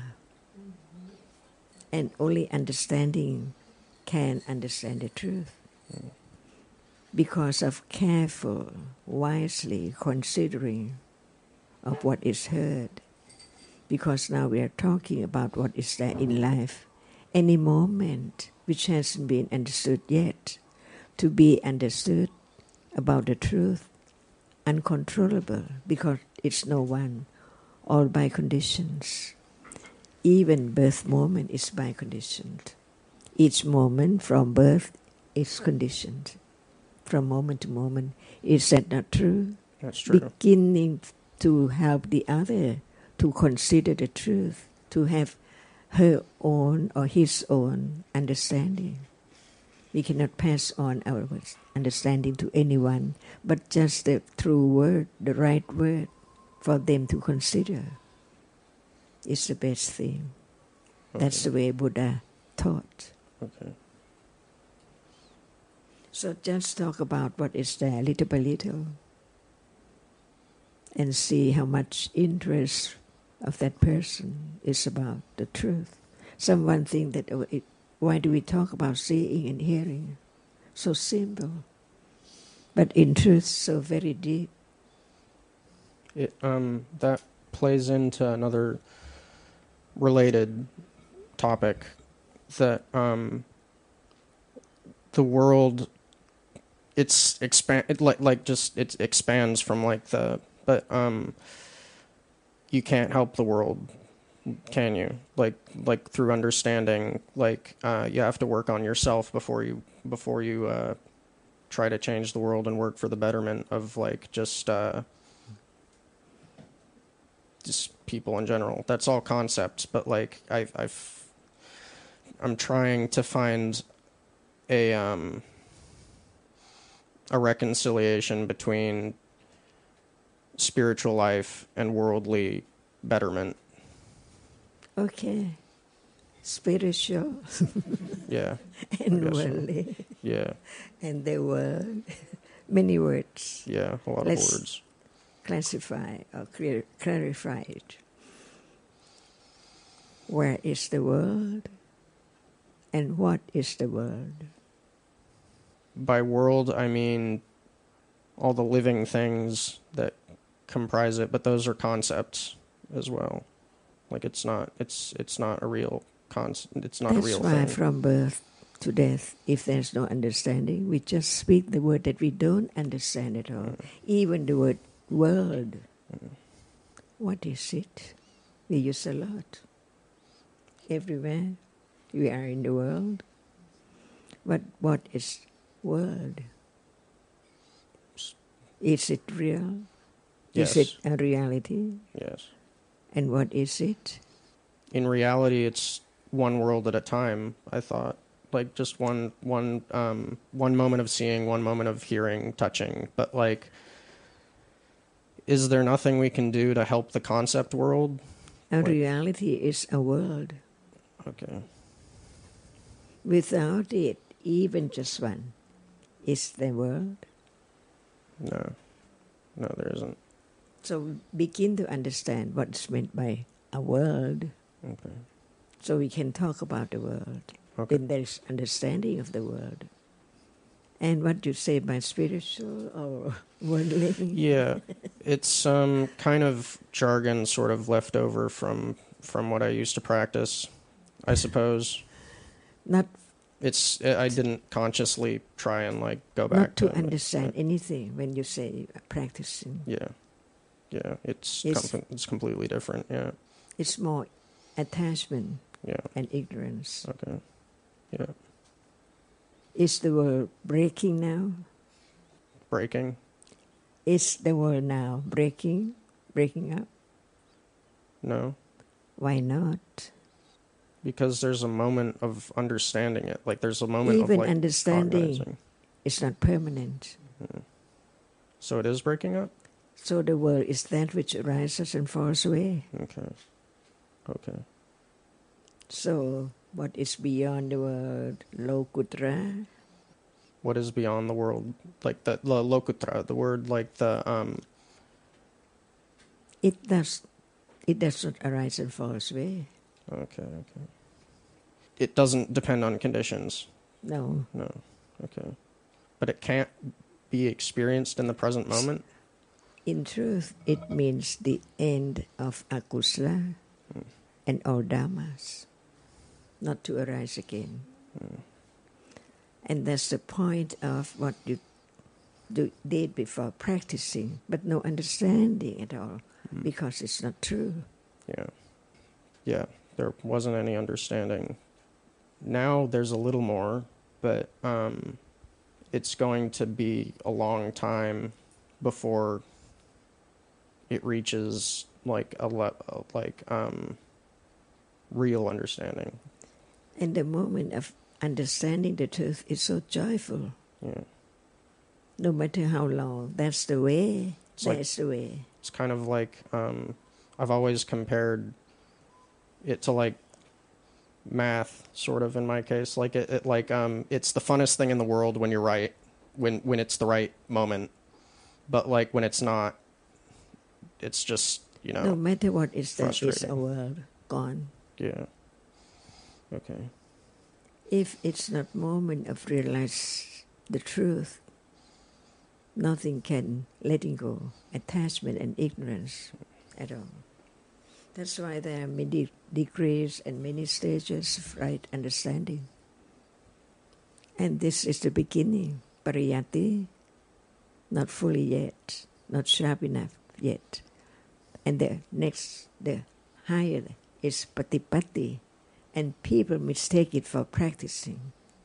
And only understanding can understand the truth. Mm. Because of careful, wisely considering of what is heard. Because now we are talking about what is there in life. Any moment which hasn't been understood yet, to be understood about the truth, uncontrollable, because it's no one, all by conditions. Even birth moment is by conditioned. Each moment from birth is conditioned. From moment to moment. Is that not true? That's true. Beginning to help the other to consider the truth, to have her own or his own understanding. We cannot pass on our understanding to anyone, but just the true word, the right word for them to consider is the best thing. Okay. That's the way Buddha taught. Okay. So just talk about what is there little by little and see how much interest of that person is about the truth. Someone think that, oh, it, why do we talk about seeing and hearing? So simple. But in truth, so very deep. It, um, that plays into another related topic, that um, the world, it's expand it like like just it expands from like the but um, you can't help the world, can you? Like like through understanding, like uh, you have to work on yourself before you before you uh, try to change the world and work for the betterment of like just. Uh, just people in general. That's all concepts, but like I, I've, I'm trying to find a um, a reconciliation between spiritual life and worldly betterment. Okay. Spiritual Yeah. and I guess so. worldly. Yeah. And the word. Many words. Yeah, a lot Let's of words. Classify or clear, clarify it. Where is the world? And what is the world? By world, I mean all the living things that comprise it, but those are concepts as well. Like it's not, it's it's not a real concept. It's not That's a real why thing. from birth to death, if there's no understanding, we just speak the word that we don't understand at all. Mm. Even the word world. Mm. What is it? We use a lot. Everywhere we are in the world. But what is world? Is it real? Yes. Is it a reality? Yes. And what is it? In reality, it's one world at a time, I thought. Like just one one um one moment of seeing, one moment of hearing, touching, but like is there nothing we can do to help the concept world? A Like- reality is a world. Okay. Without it, even just one, is the world. No. No, there isn't. So begin to understand what's meant by a world, Okay. so we can talk about the world. Okay. Then there's understanding of the world. And what you say by spiritual or worldly? Yeah. It's um kind of jargon sort of left over from from what I used to practice, I suppose. Not It's I didn't consciously try and like go back not to it. understand anything when you say practicing. Yeah. Yeah, it's It's- com- it's completely different. Yeah. It's more attachment Yeah. and ignorance. Okay. Yeah. Is the world breaking now? Breaking? Is the world now breaking, breaking up? No. Why not? Because there's a moment of understanding it. Like there's a moment Even of like understanding cognizing. is not permanent. Mhm. So it is breaking up? So the world is that which arises and falls away. Okay. Okay. So what is beyond the world? Lokutra. What is beyond the world? Like the, the lokutra, the word like the um It does it does not arise and falls away. okay, okay. It doesn't depend on conditions. No. No. Okay. But it can't be experienced in the present moment? In truth, it means the end of akusala Mm. and all dhammas, not to arise again. Mm. And that's the point of what you do, did before practicing, but no understanding at all, Mm. because it's not true. Yeah. Yeah. There wasn't any understanding. Now there's a little more, but um, it's going to be a long time before it reaches like a le- like um, real understanding. And the moment of understanding the truth is so joyful. Yeah. No matter how long, that's the way. It's like- That's the way. It's kind of like, um, I've always compared it to like math, sort of, in my case. Like it, it like um, it's the funnest thing in the world when you're right, when when it's the right moment. But like when it's not, it's just, you know. No matter what is there is frustrating. a world gone. Yeah. Okay. If it's not moment of realize the truth, nothing can letting go, attachment and ignorance at all. That's why there are many degrees and many stages of right understanding. And this is the beginning, pariyati, not fully yet, not sharp enough yet. And the next, the higher is patipati, and people mistake it for practicing.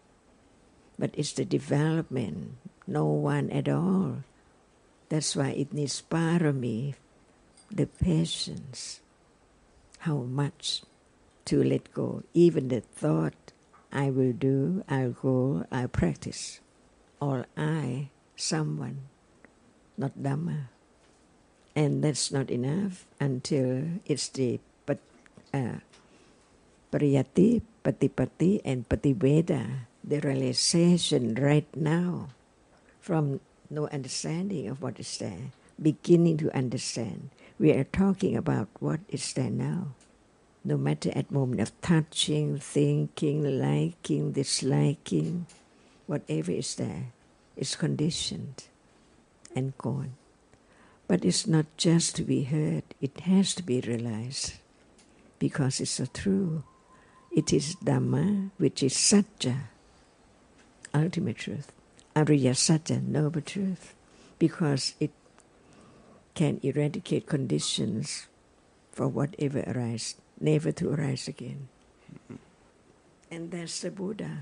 But it's the development, no one at all. That's why it needs parami, the patience. How much to let go. Even the thought, I will do, I'll go, I'll practice. Or I, someone, not Dhamma. And that's not enough until it's the but, uh, pariyati, patipati, and pativeda, the realization right now from no understanding of what is there, beginning to understand. We are talking about what is there now. No matter at moment of touching, thinking, liking, disliking, whatever is there is conditioned and gone. But it's not just to be heard, it has to be realized because it's so true. It is Dhamma, which is Satya, ultimate truth. Ariya Satya, noble truth, because it can eradicate conditions for whatever arise, never to arise again. Mm-hmm. And that's the Buddha,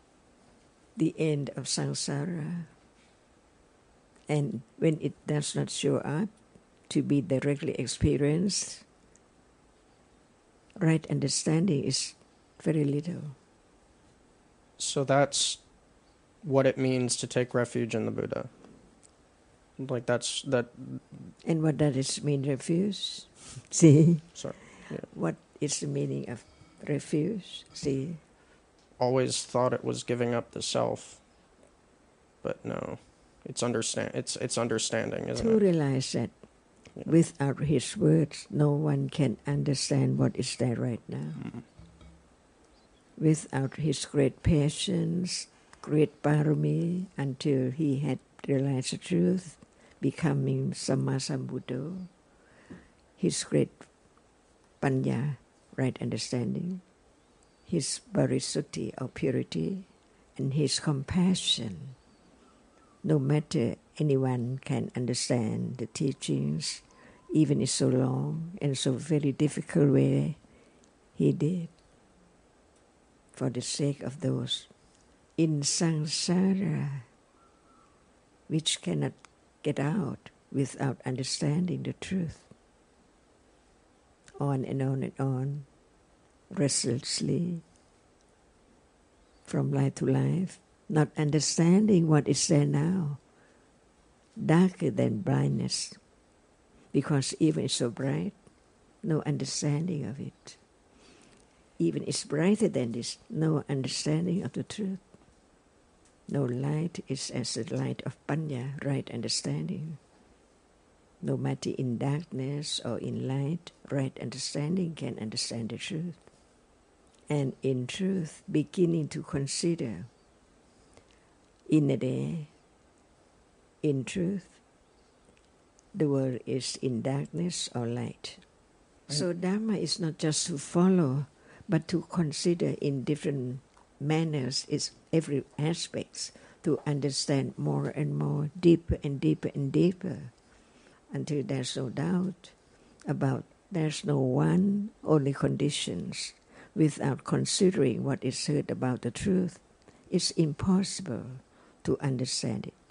the end of samsara. And when it does not show up to be directly experienced, right understanding is very little. So that's what it means to take refuge in the Buddha. Like that's that. And what does it mean, refuge? See? Sorry. Yeah. What is the meaning of refuge? See? Always thought it was giving up the self, but no, it's understand. It's it's understanding, isn't to it? realize that yeah. Without his words, no one can understand what is there right now. Mm-hmm. Without his great patience, great parami, until he had realized the truth, becoming Samma Sambuddho, his great panya, right understanding, his parisuddhi or purity, and his compassion. No matter anyone can understand the teachings, even in so long and so very difficult way, he did. For the sake of those in samsara, which cannot get out without understanding the truth. On and on and on, restlessly, from life to life, not understanding what is there now, darker than blindness, because even it's so bright, no understanding of it. Even it's brighter than this, no understanding of the truth. No light is as the light of panya, right understanding. No matter in darkness or in light, right understanding can understand the truth. And in truth, beginning to consider in a day, in truth, the world is in darkness or light. Right. So Dhamma is not just to follow, but to consider in different manners, is every aspects, to understand more and more, deeper and deeper and deeper, until there's no doubt about there's no one, only conditions. Without considering what is heard about the truth, it's impossible to understand it.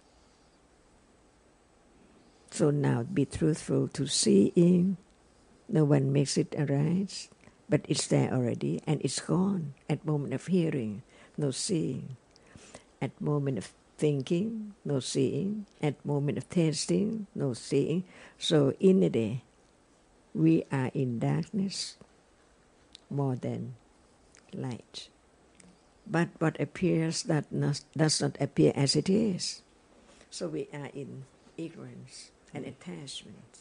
So now be truthful to seeing, no one makes it arise. but it's there already and it's gone at moment of hearing, no seeing. At moment of thinking, no seeing. At moment of tasting, no seeing. So in a day, we are in darkness more than light. But what appears that not, does not appear as it is. So we are in ignorance and attachment.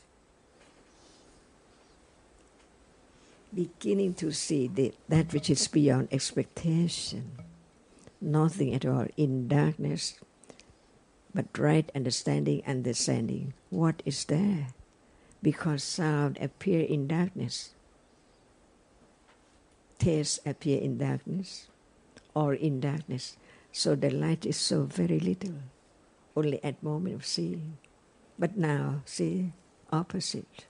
Beginning to see the, that which is beyond expectation. Nothing at all in darkness, but right understanding, understanding what is there. Because sound appear in darkness. Taste appear in darkness or in darkness. So the light is so very little, only at moment of seeing. But now, see, opposite.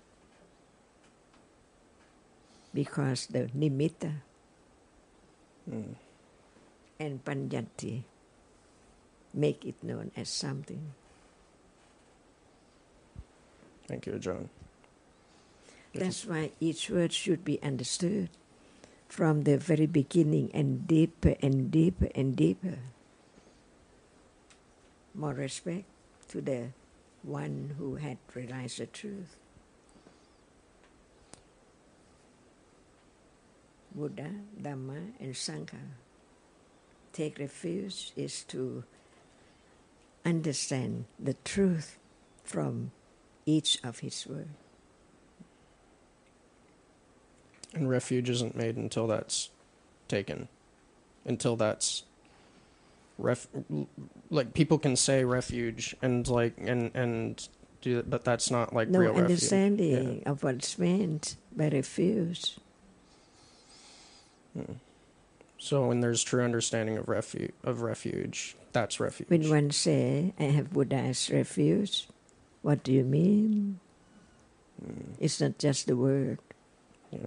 Because the nimitta Mm. and panjati make it known as something. Thank you, John. That's why each word should be understood from the very beginning and deeper and deeper and deeper. More respect to the one who had realized the truth. Buddha, Dhamma, and Sangha. Take refuge is to understand the truth from each of his words. And refuge isn't made until that's taken. Until that's ref like people can say refuge and like and and do that, but that's not like No real refuge. understanding Yeah. of what's meant by refuge. Hmm. So when there's true understanding of refuge of refuge, that's refuge. When one say, I have Buddha as refuge, what do you mean? Hmm. It's not just the word. Yeah.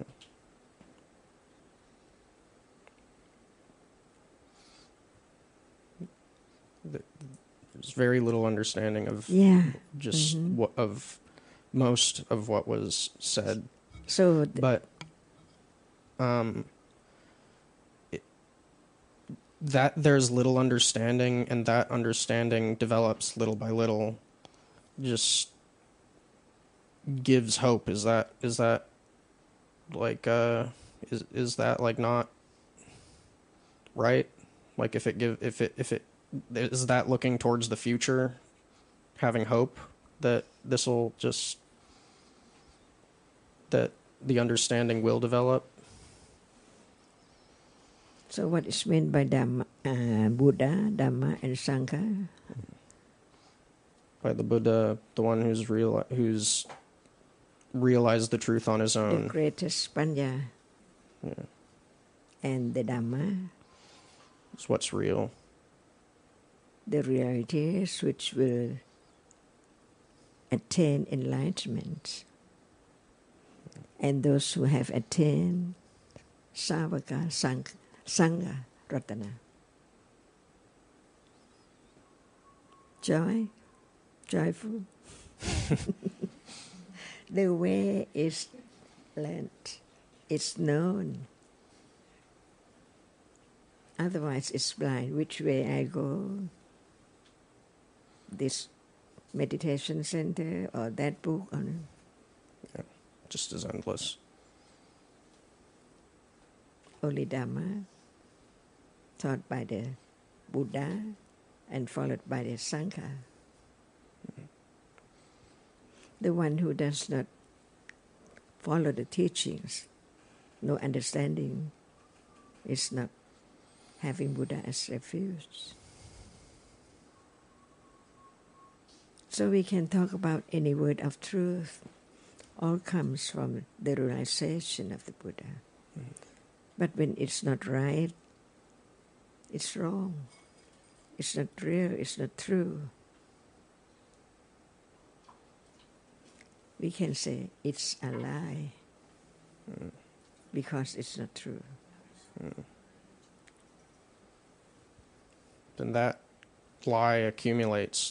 There's very little understanding of Yeah. just Mhm. what of most of what was said, So th- but um, it, that there's little understanding, and that understanding develops little by little. Just gives hope. Is that is that like uh is is that like not right? Like if it give if it if it is that looking towards the future, having hope that this will just that the understanding will develop. so what is meant by Dhamma, uh, Buddha, Dhamma, and Sangha? By the Buddha, the one who's real who's realized the truth on his The own. greatest panya. Yeah. And the Dhamma, It's what's real. the realities which will attain enlightenment. And those who have attained Savaka, Sang, Sangha, Ratana. Joy, joyful. The way is learnt, it's known. Otherwise it's blind. Which way I go? This meditation center or that book? Or Just as endless. only Dhamma, taught by the Buddha and followed by the Sangha. The one who does not follow the teachings, no understanding, is not having Buddha as refuge. So we can talk about any word of truth. All comes from the realization of the Buddha. Mm. But when it's not right, it's wrong. It's not real, it's not true. We can say it's a lie Mm. because it's not true. Mm. Then that lie accumulates,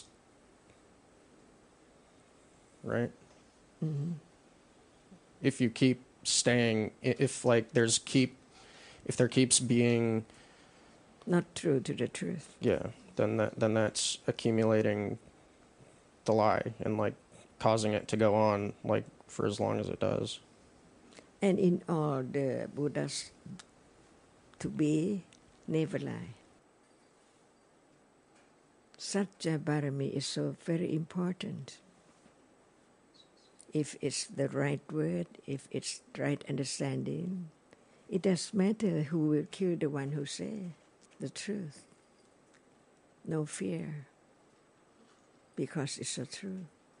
right? Mm-hmm. If you keep staying, if like there's keep, if there keeps being, not true to the truth. yeah, then that then that's accumulating the lie and like causing it to go on like for as long as it does. And in all the Buddhas to be, never lie. Satya Barami is so very important. If it's the right word, if it's right understanding, it doesn't matter who will kill the one who says the truth. No fear, because it's so true.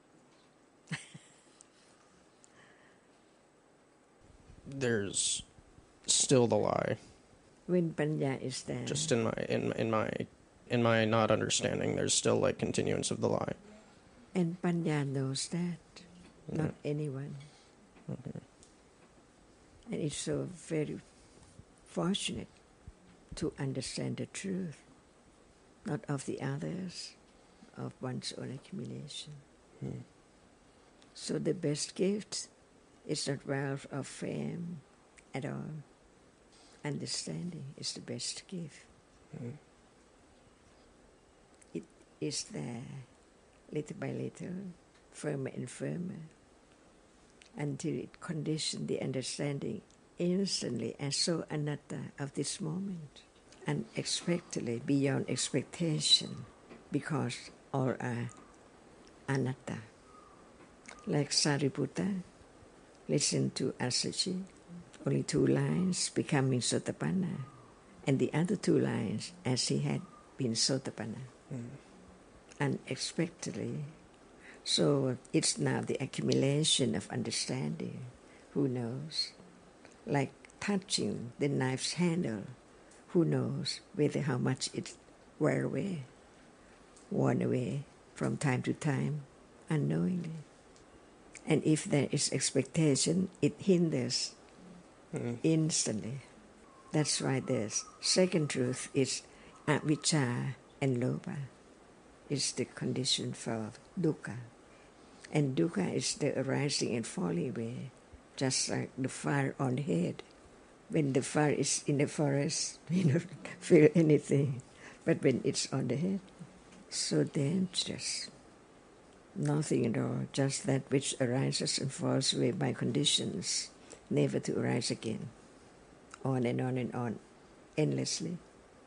There's still the lie. When panya is there, Just in my in in my in my not understanding, there's still like continuance of the lie. and panya knows that, Yeah. not anyone. Okay. And it's so very fortunate to understand the truth, not of the others, of one's own accumulation. Hmm. So the best gift is not wealth or fame at all. Understanding is the best gift. Hmm. It is there, little by little, firmer and firmer, until it conditions the understanding instantly as so anatta of this moment, unexpectedly beyond expectation, because all are anatta. Like Sariputta, listen to Asaji, only two lines becoming Sotapanna, and the other two lines as he had been Sotapanna, Hmm. unexpectedly. So it's now the accumulation of understanding. Who knows? Like touching the knife's handle, who knows whether how much it wear away, worn away from time to time, unknowingly. And if there is expectation, it hinders Hmm. instantly. That's why the second truth is avijja and lobha. Is the condition for dukkha. And dukkha is the arising and falling away, just like the fire on the head. When the fire is in the forest, we don't feel anything. But when it's on the head, so dangerous. Nothing at all, just that which arises and falls away by conditions, never to arise again. On and on and on, endlessly,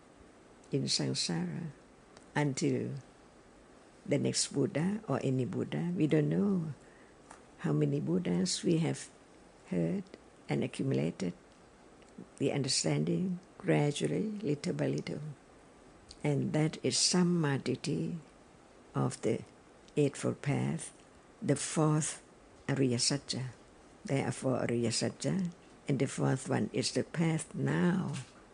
in samsara, until the next Buddha or any Buddha. We don't know how many Buddhas we have heard and accumulated the understanding gradually, little by little. And that is Sammaditthi of the Eightfold Path, the fourth Ariya Satya. There are four Ariya Satya, and the fourth one is the path now.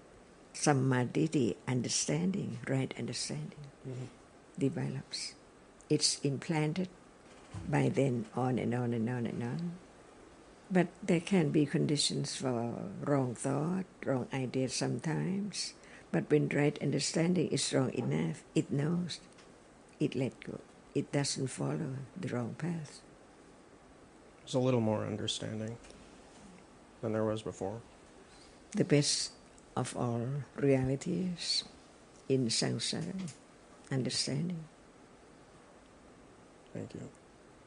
Sammaditthi, understanding, right understanding, Hmm. develops. It's implanted by then on and on and on and on. But there can be conditions for wrong thought, wrong ideas sometimes. But when right understanding is strong enough, it knows, it let go. It doesn't follow the wrong path. There's a little more understanding than there was before. The best of all realities in samsara, understanding. Thank you.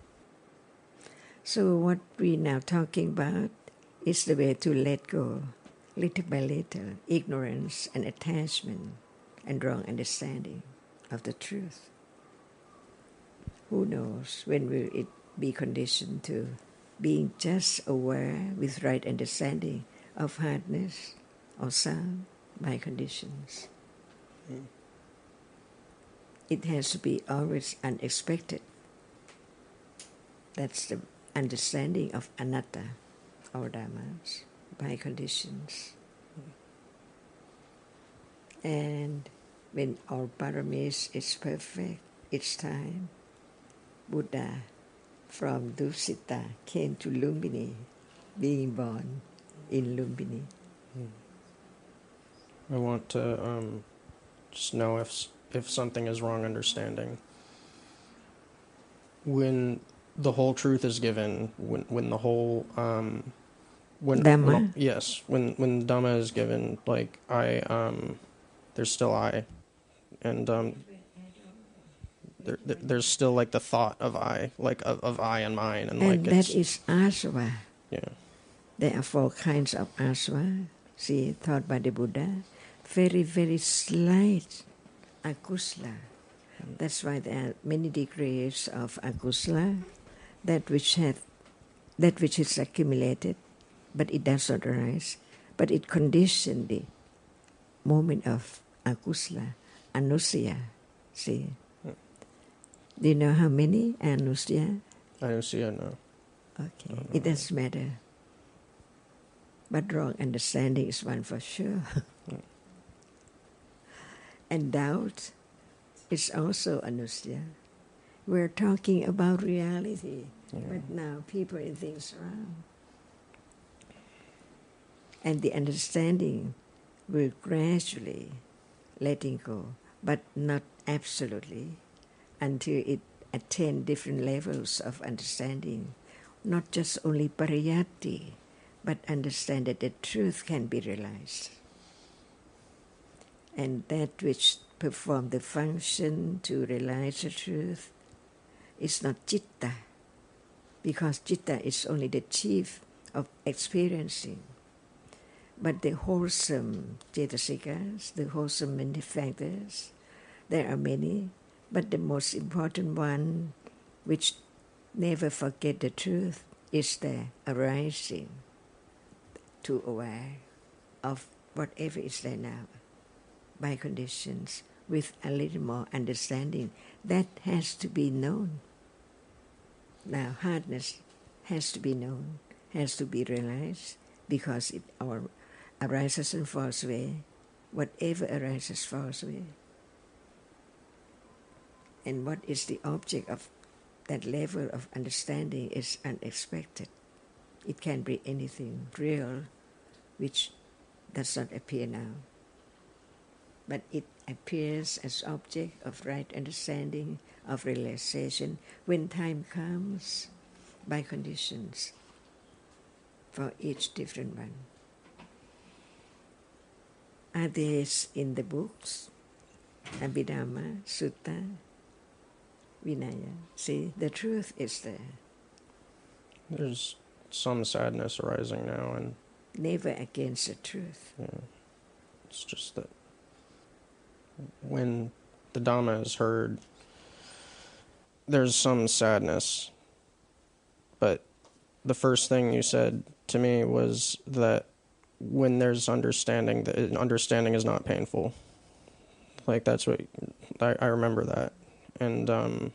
So what we're now talking about is the way to let go, little by little, ignorance and attachment and wrong understanding of the truth. Who knows when will it be conditioned to being just aware with right understanding of hardness or sound by conditions. Hmm. It has to be always unexpected. That's the understanding of anatta, or dhammas, by conditions. And when all paramis is perfect, it's time. Buddha from Dusita came to Lumbini, being born in Lumbini. Hmm. I want to um, just know if if something is wrong understanding. When the whole truth is given, when when the whole um, when, Dhamma? when yes, when when Dhamma is given, like I um, there's still I, and um, there, there there's still like the thought of I, like of, of I and mine, and, And like that it's is asava. yeah. There are four kinds of asava, see, taught by the Buddha. Very, very slight akusala. That's why there are many degrees of akusala, that which have, that which is accumulated, but it does not arise, but it conditions the moment of akusala, anusaya. See, do you know how many anusaya? I don't see it now. Okay, it doesn't matter. But wrong understanding is one for sure. And doubt is also anusaya. We're talking about reality, Yeah. but now people are things wrong. And the understanding will gradually letting go, but not absolutely, until it attains different levels of understanding, not just only pariyatti, but understand that the truth can be realized. And that which perform the function to realize the truth is not citta, because citta is only the chief of experiencing. But the wholesome cetasikas, the wholesome benefactors, there are many, but the most important one, which never forget the truth, is the arising to aware of whatever is there now, by conditions, with a little more understanding. That has to be known. Now, hardness has to be known, has to be realized, because it our, arises and falls away. Whatever arises falls away. And what is the object of that level of understanding is unexpected. It can be anything real, which does not appear now. But it appears as object of right understanding, of realization, when time comes, by conditions, for each different one. Are these in the books? Abhidhamma, Sutta, Vinaya. See, the truth is there. There's some sadness arising now, and Never against the truth. yeah, it's just that when the Dhamma is heard, there's some sadness. But the first thing you said to me was that when there's understanding, that understanding is not painful. Like that's what I, I remember that, and um,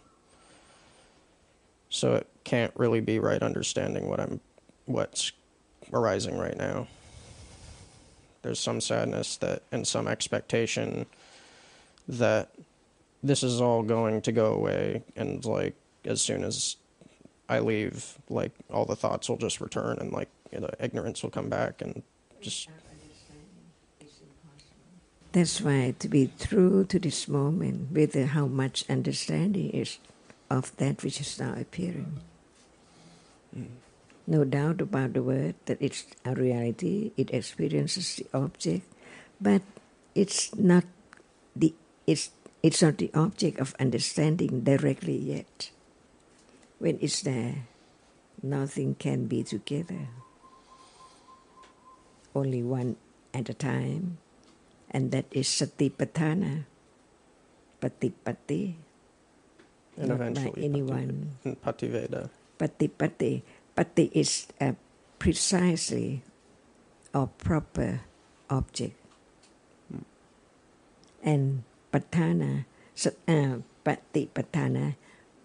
so it can't really be right understanding what I'm, what's arising right now. There's some sadness that, and some expectation that this is all going to go away, and like as soon as I leave, like all the thoughts will just return, and like you know, ignorance will come back, and just. That's why to be true to this moment, with how much understanding is of that which is now appearing. Mm. No doubt about the word that it's a reality, it experiences the object, but it's not the it's it's not the object of understanding directly yet. When it's there, nothing can be together. Only one at a time, and that is satipatthana, patipatti, And not eventually, by anyone. Pati, Pativeda. Patipatti. Patti is a precisely or proper object. Hmm. And patthana, uh, patipatthana,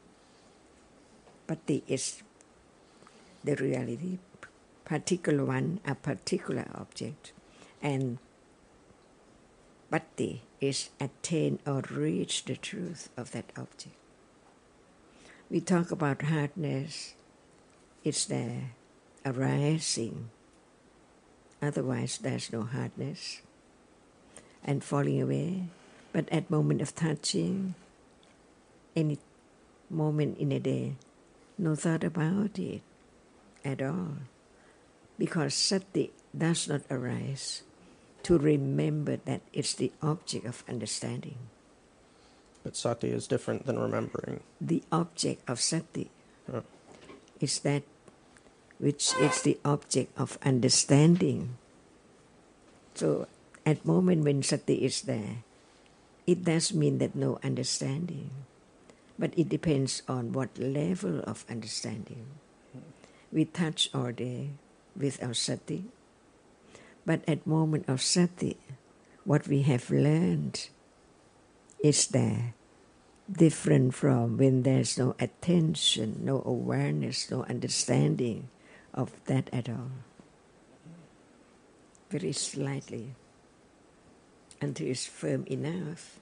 patti is the reality, particular one, a particular object. And patti is attain or reach the truth of that object. We talk about hardness, it's there, arising. Otherwise, there's no hardness. And falling away. But at moment of touching, any moment in a day, no thought about it at all. because sati does not arise to remember that it's the object of understanding. But sati is different than remembering. The object of sati Oh. is that which is the object of understanding. So at moment when sati is there, it does mean that no understanding. But it depends on what level of understanding. We touch all day with our sati. But at moment of sati, what we have learned is there, different from when there's no attention, no awareness, no understanding of that at all. Very slightly, until it's firm enough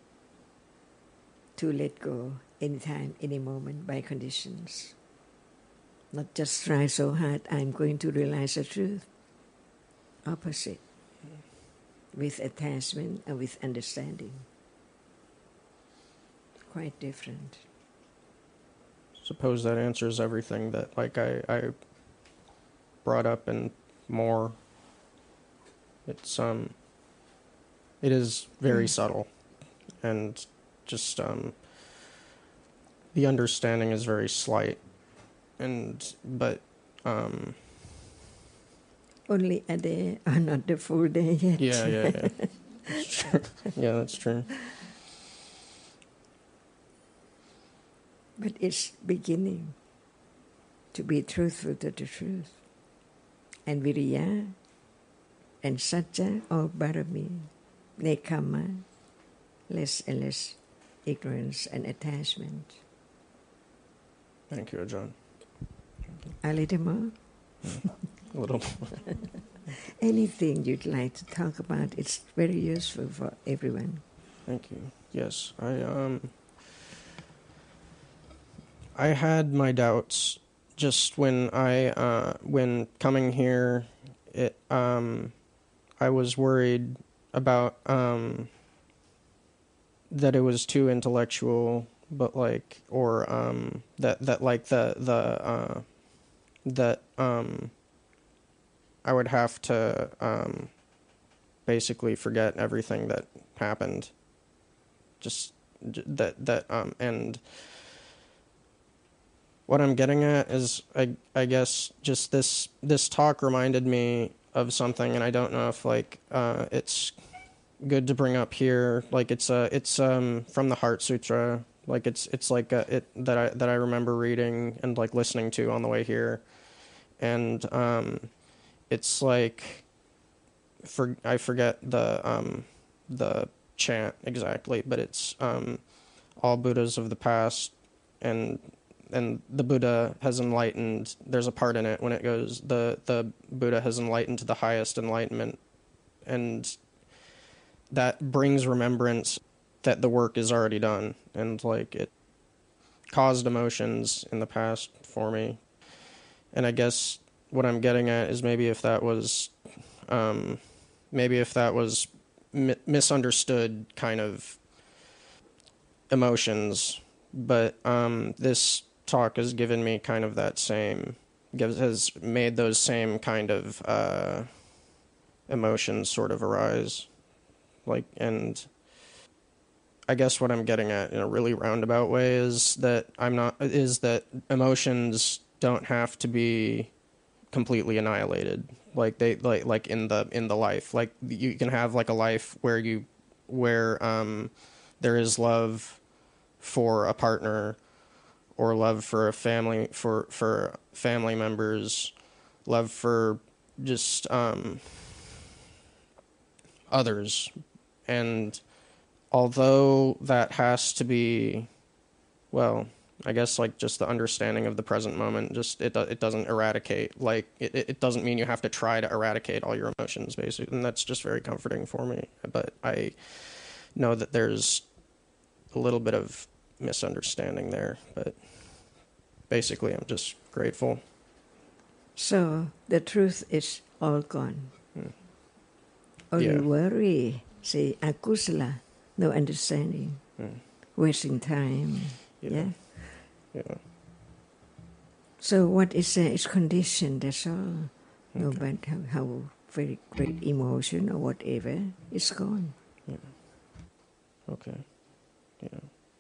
to let go anytime, any moment by conditions. Not just try so hard, I'm going to realize the truth. Opposite. With attachment and with understanding. Quite different. Suppose that answers everything that like I, I brought up and more. It's um it is very mm. subtle, and just um the understanding is very slight, and but um only a day or not the full day yet. Yeah, yeah, yeah. That's true. Yeah, that's true. But it's beginning to be truthful to the truth. And viriya and satya or barami, nekama, less and less ignorance and attachment. Thank you, Ajahn. A little more? Yeah, a little more. Anything you'd like to talk about, it's very useful for everyone. Thank you. Yes, I um I had my doubts just when I uh when coming here. It um I was worried about um that it was too intellectual, but like or um that that like the the uh that um I would have to um basically forget everything that happened. Just j- that that um and what I'm getting at is I I guess just this this talk reminded me of something, and I don't know if like uh it's good to bring up here. Like it's uh it's um from the Heart Sutra. Like it's it's like a, it that I that I remember reading and like listening to on the way here, and um it's like for I forget the um the chant exactly, but it's um all Buddhas of the past, and and the Buddha has enlightened. There's a part in it when it goes the the Buddha has enlightened to the highest enlightenment, and that brings remembrance that the work is already done, and like it caused emotions in the past for me. And I guess what I'm getting at is maybe if that was um maybe if that was mi- misunderstood kind of emotions, but um this talk has given me kind of that same gives has made those same kind of uh emotions sort of arise. Like, and I guess what I'm getting at in a really roundabout way is that I'm not is that emotions don't have to be completely annihilated. Like they like like in the in the life. Like you can have like a life where you where um there is love for a partner, or love for a family for for family members, love for just um others. And although that has to be, well, I guess like just the understanding of the present moment, just it it doesn't eradicate, like it, it doesn't mean you have to try to eradicate all your emotions, basically, and that's just very comforting for me. But I know that there's a little bit of misunderstanding there, but basically I'm just grateful. So the truth is all gone. Hmm. Only Yeah. worry, say akusala, no understanding, Hmm. wasting time. Yeah. Yeah. Yeah. So what is there is condition, that's all. No Okay. matter how, how very great emotion or whatever is gone. Yeah. Okay. Yeah.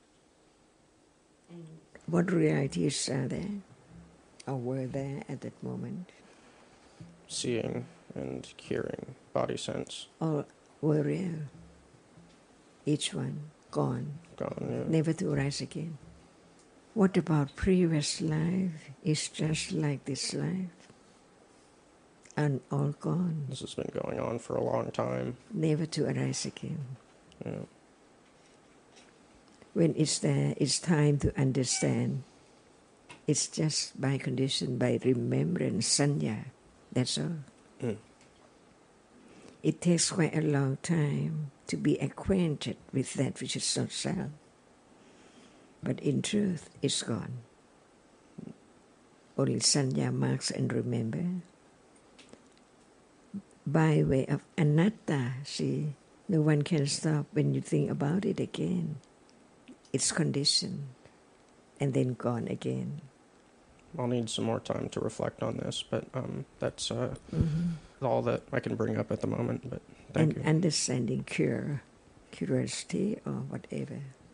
What realities are there or were there at that moment? Seeing and hearing, body sense, All were real. Each one gone, gone. Yeah. never to rise again. What about previous life is just like this life? And all gone, This has been going on for a long time. never to arise again. Yeah. When it's there, it's time to understand. It's just by condition, by remembrance, sanya. That's all. Mm. It takes quite a long time to be acquainted with that which is not self. But in truth, it's gone. Only sanya marks and remember. By way of anatta, see, no one can stop when you think about it again. It's conditioned and then gone again. I'll need some more time to reflect on this, but um, that's uh, Mm-hmm. all that I can bring up at the moment. But thank And you. understanding cure, curiosity or whatever.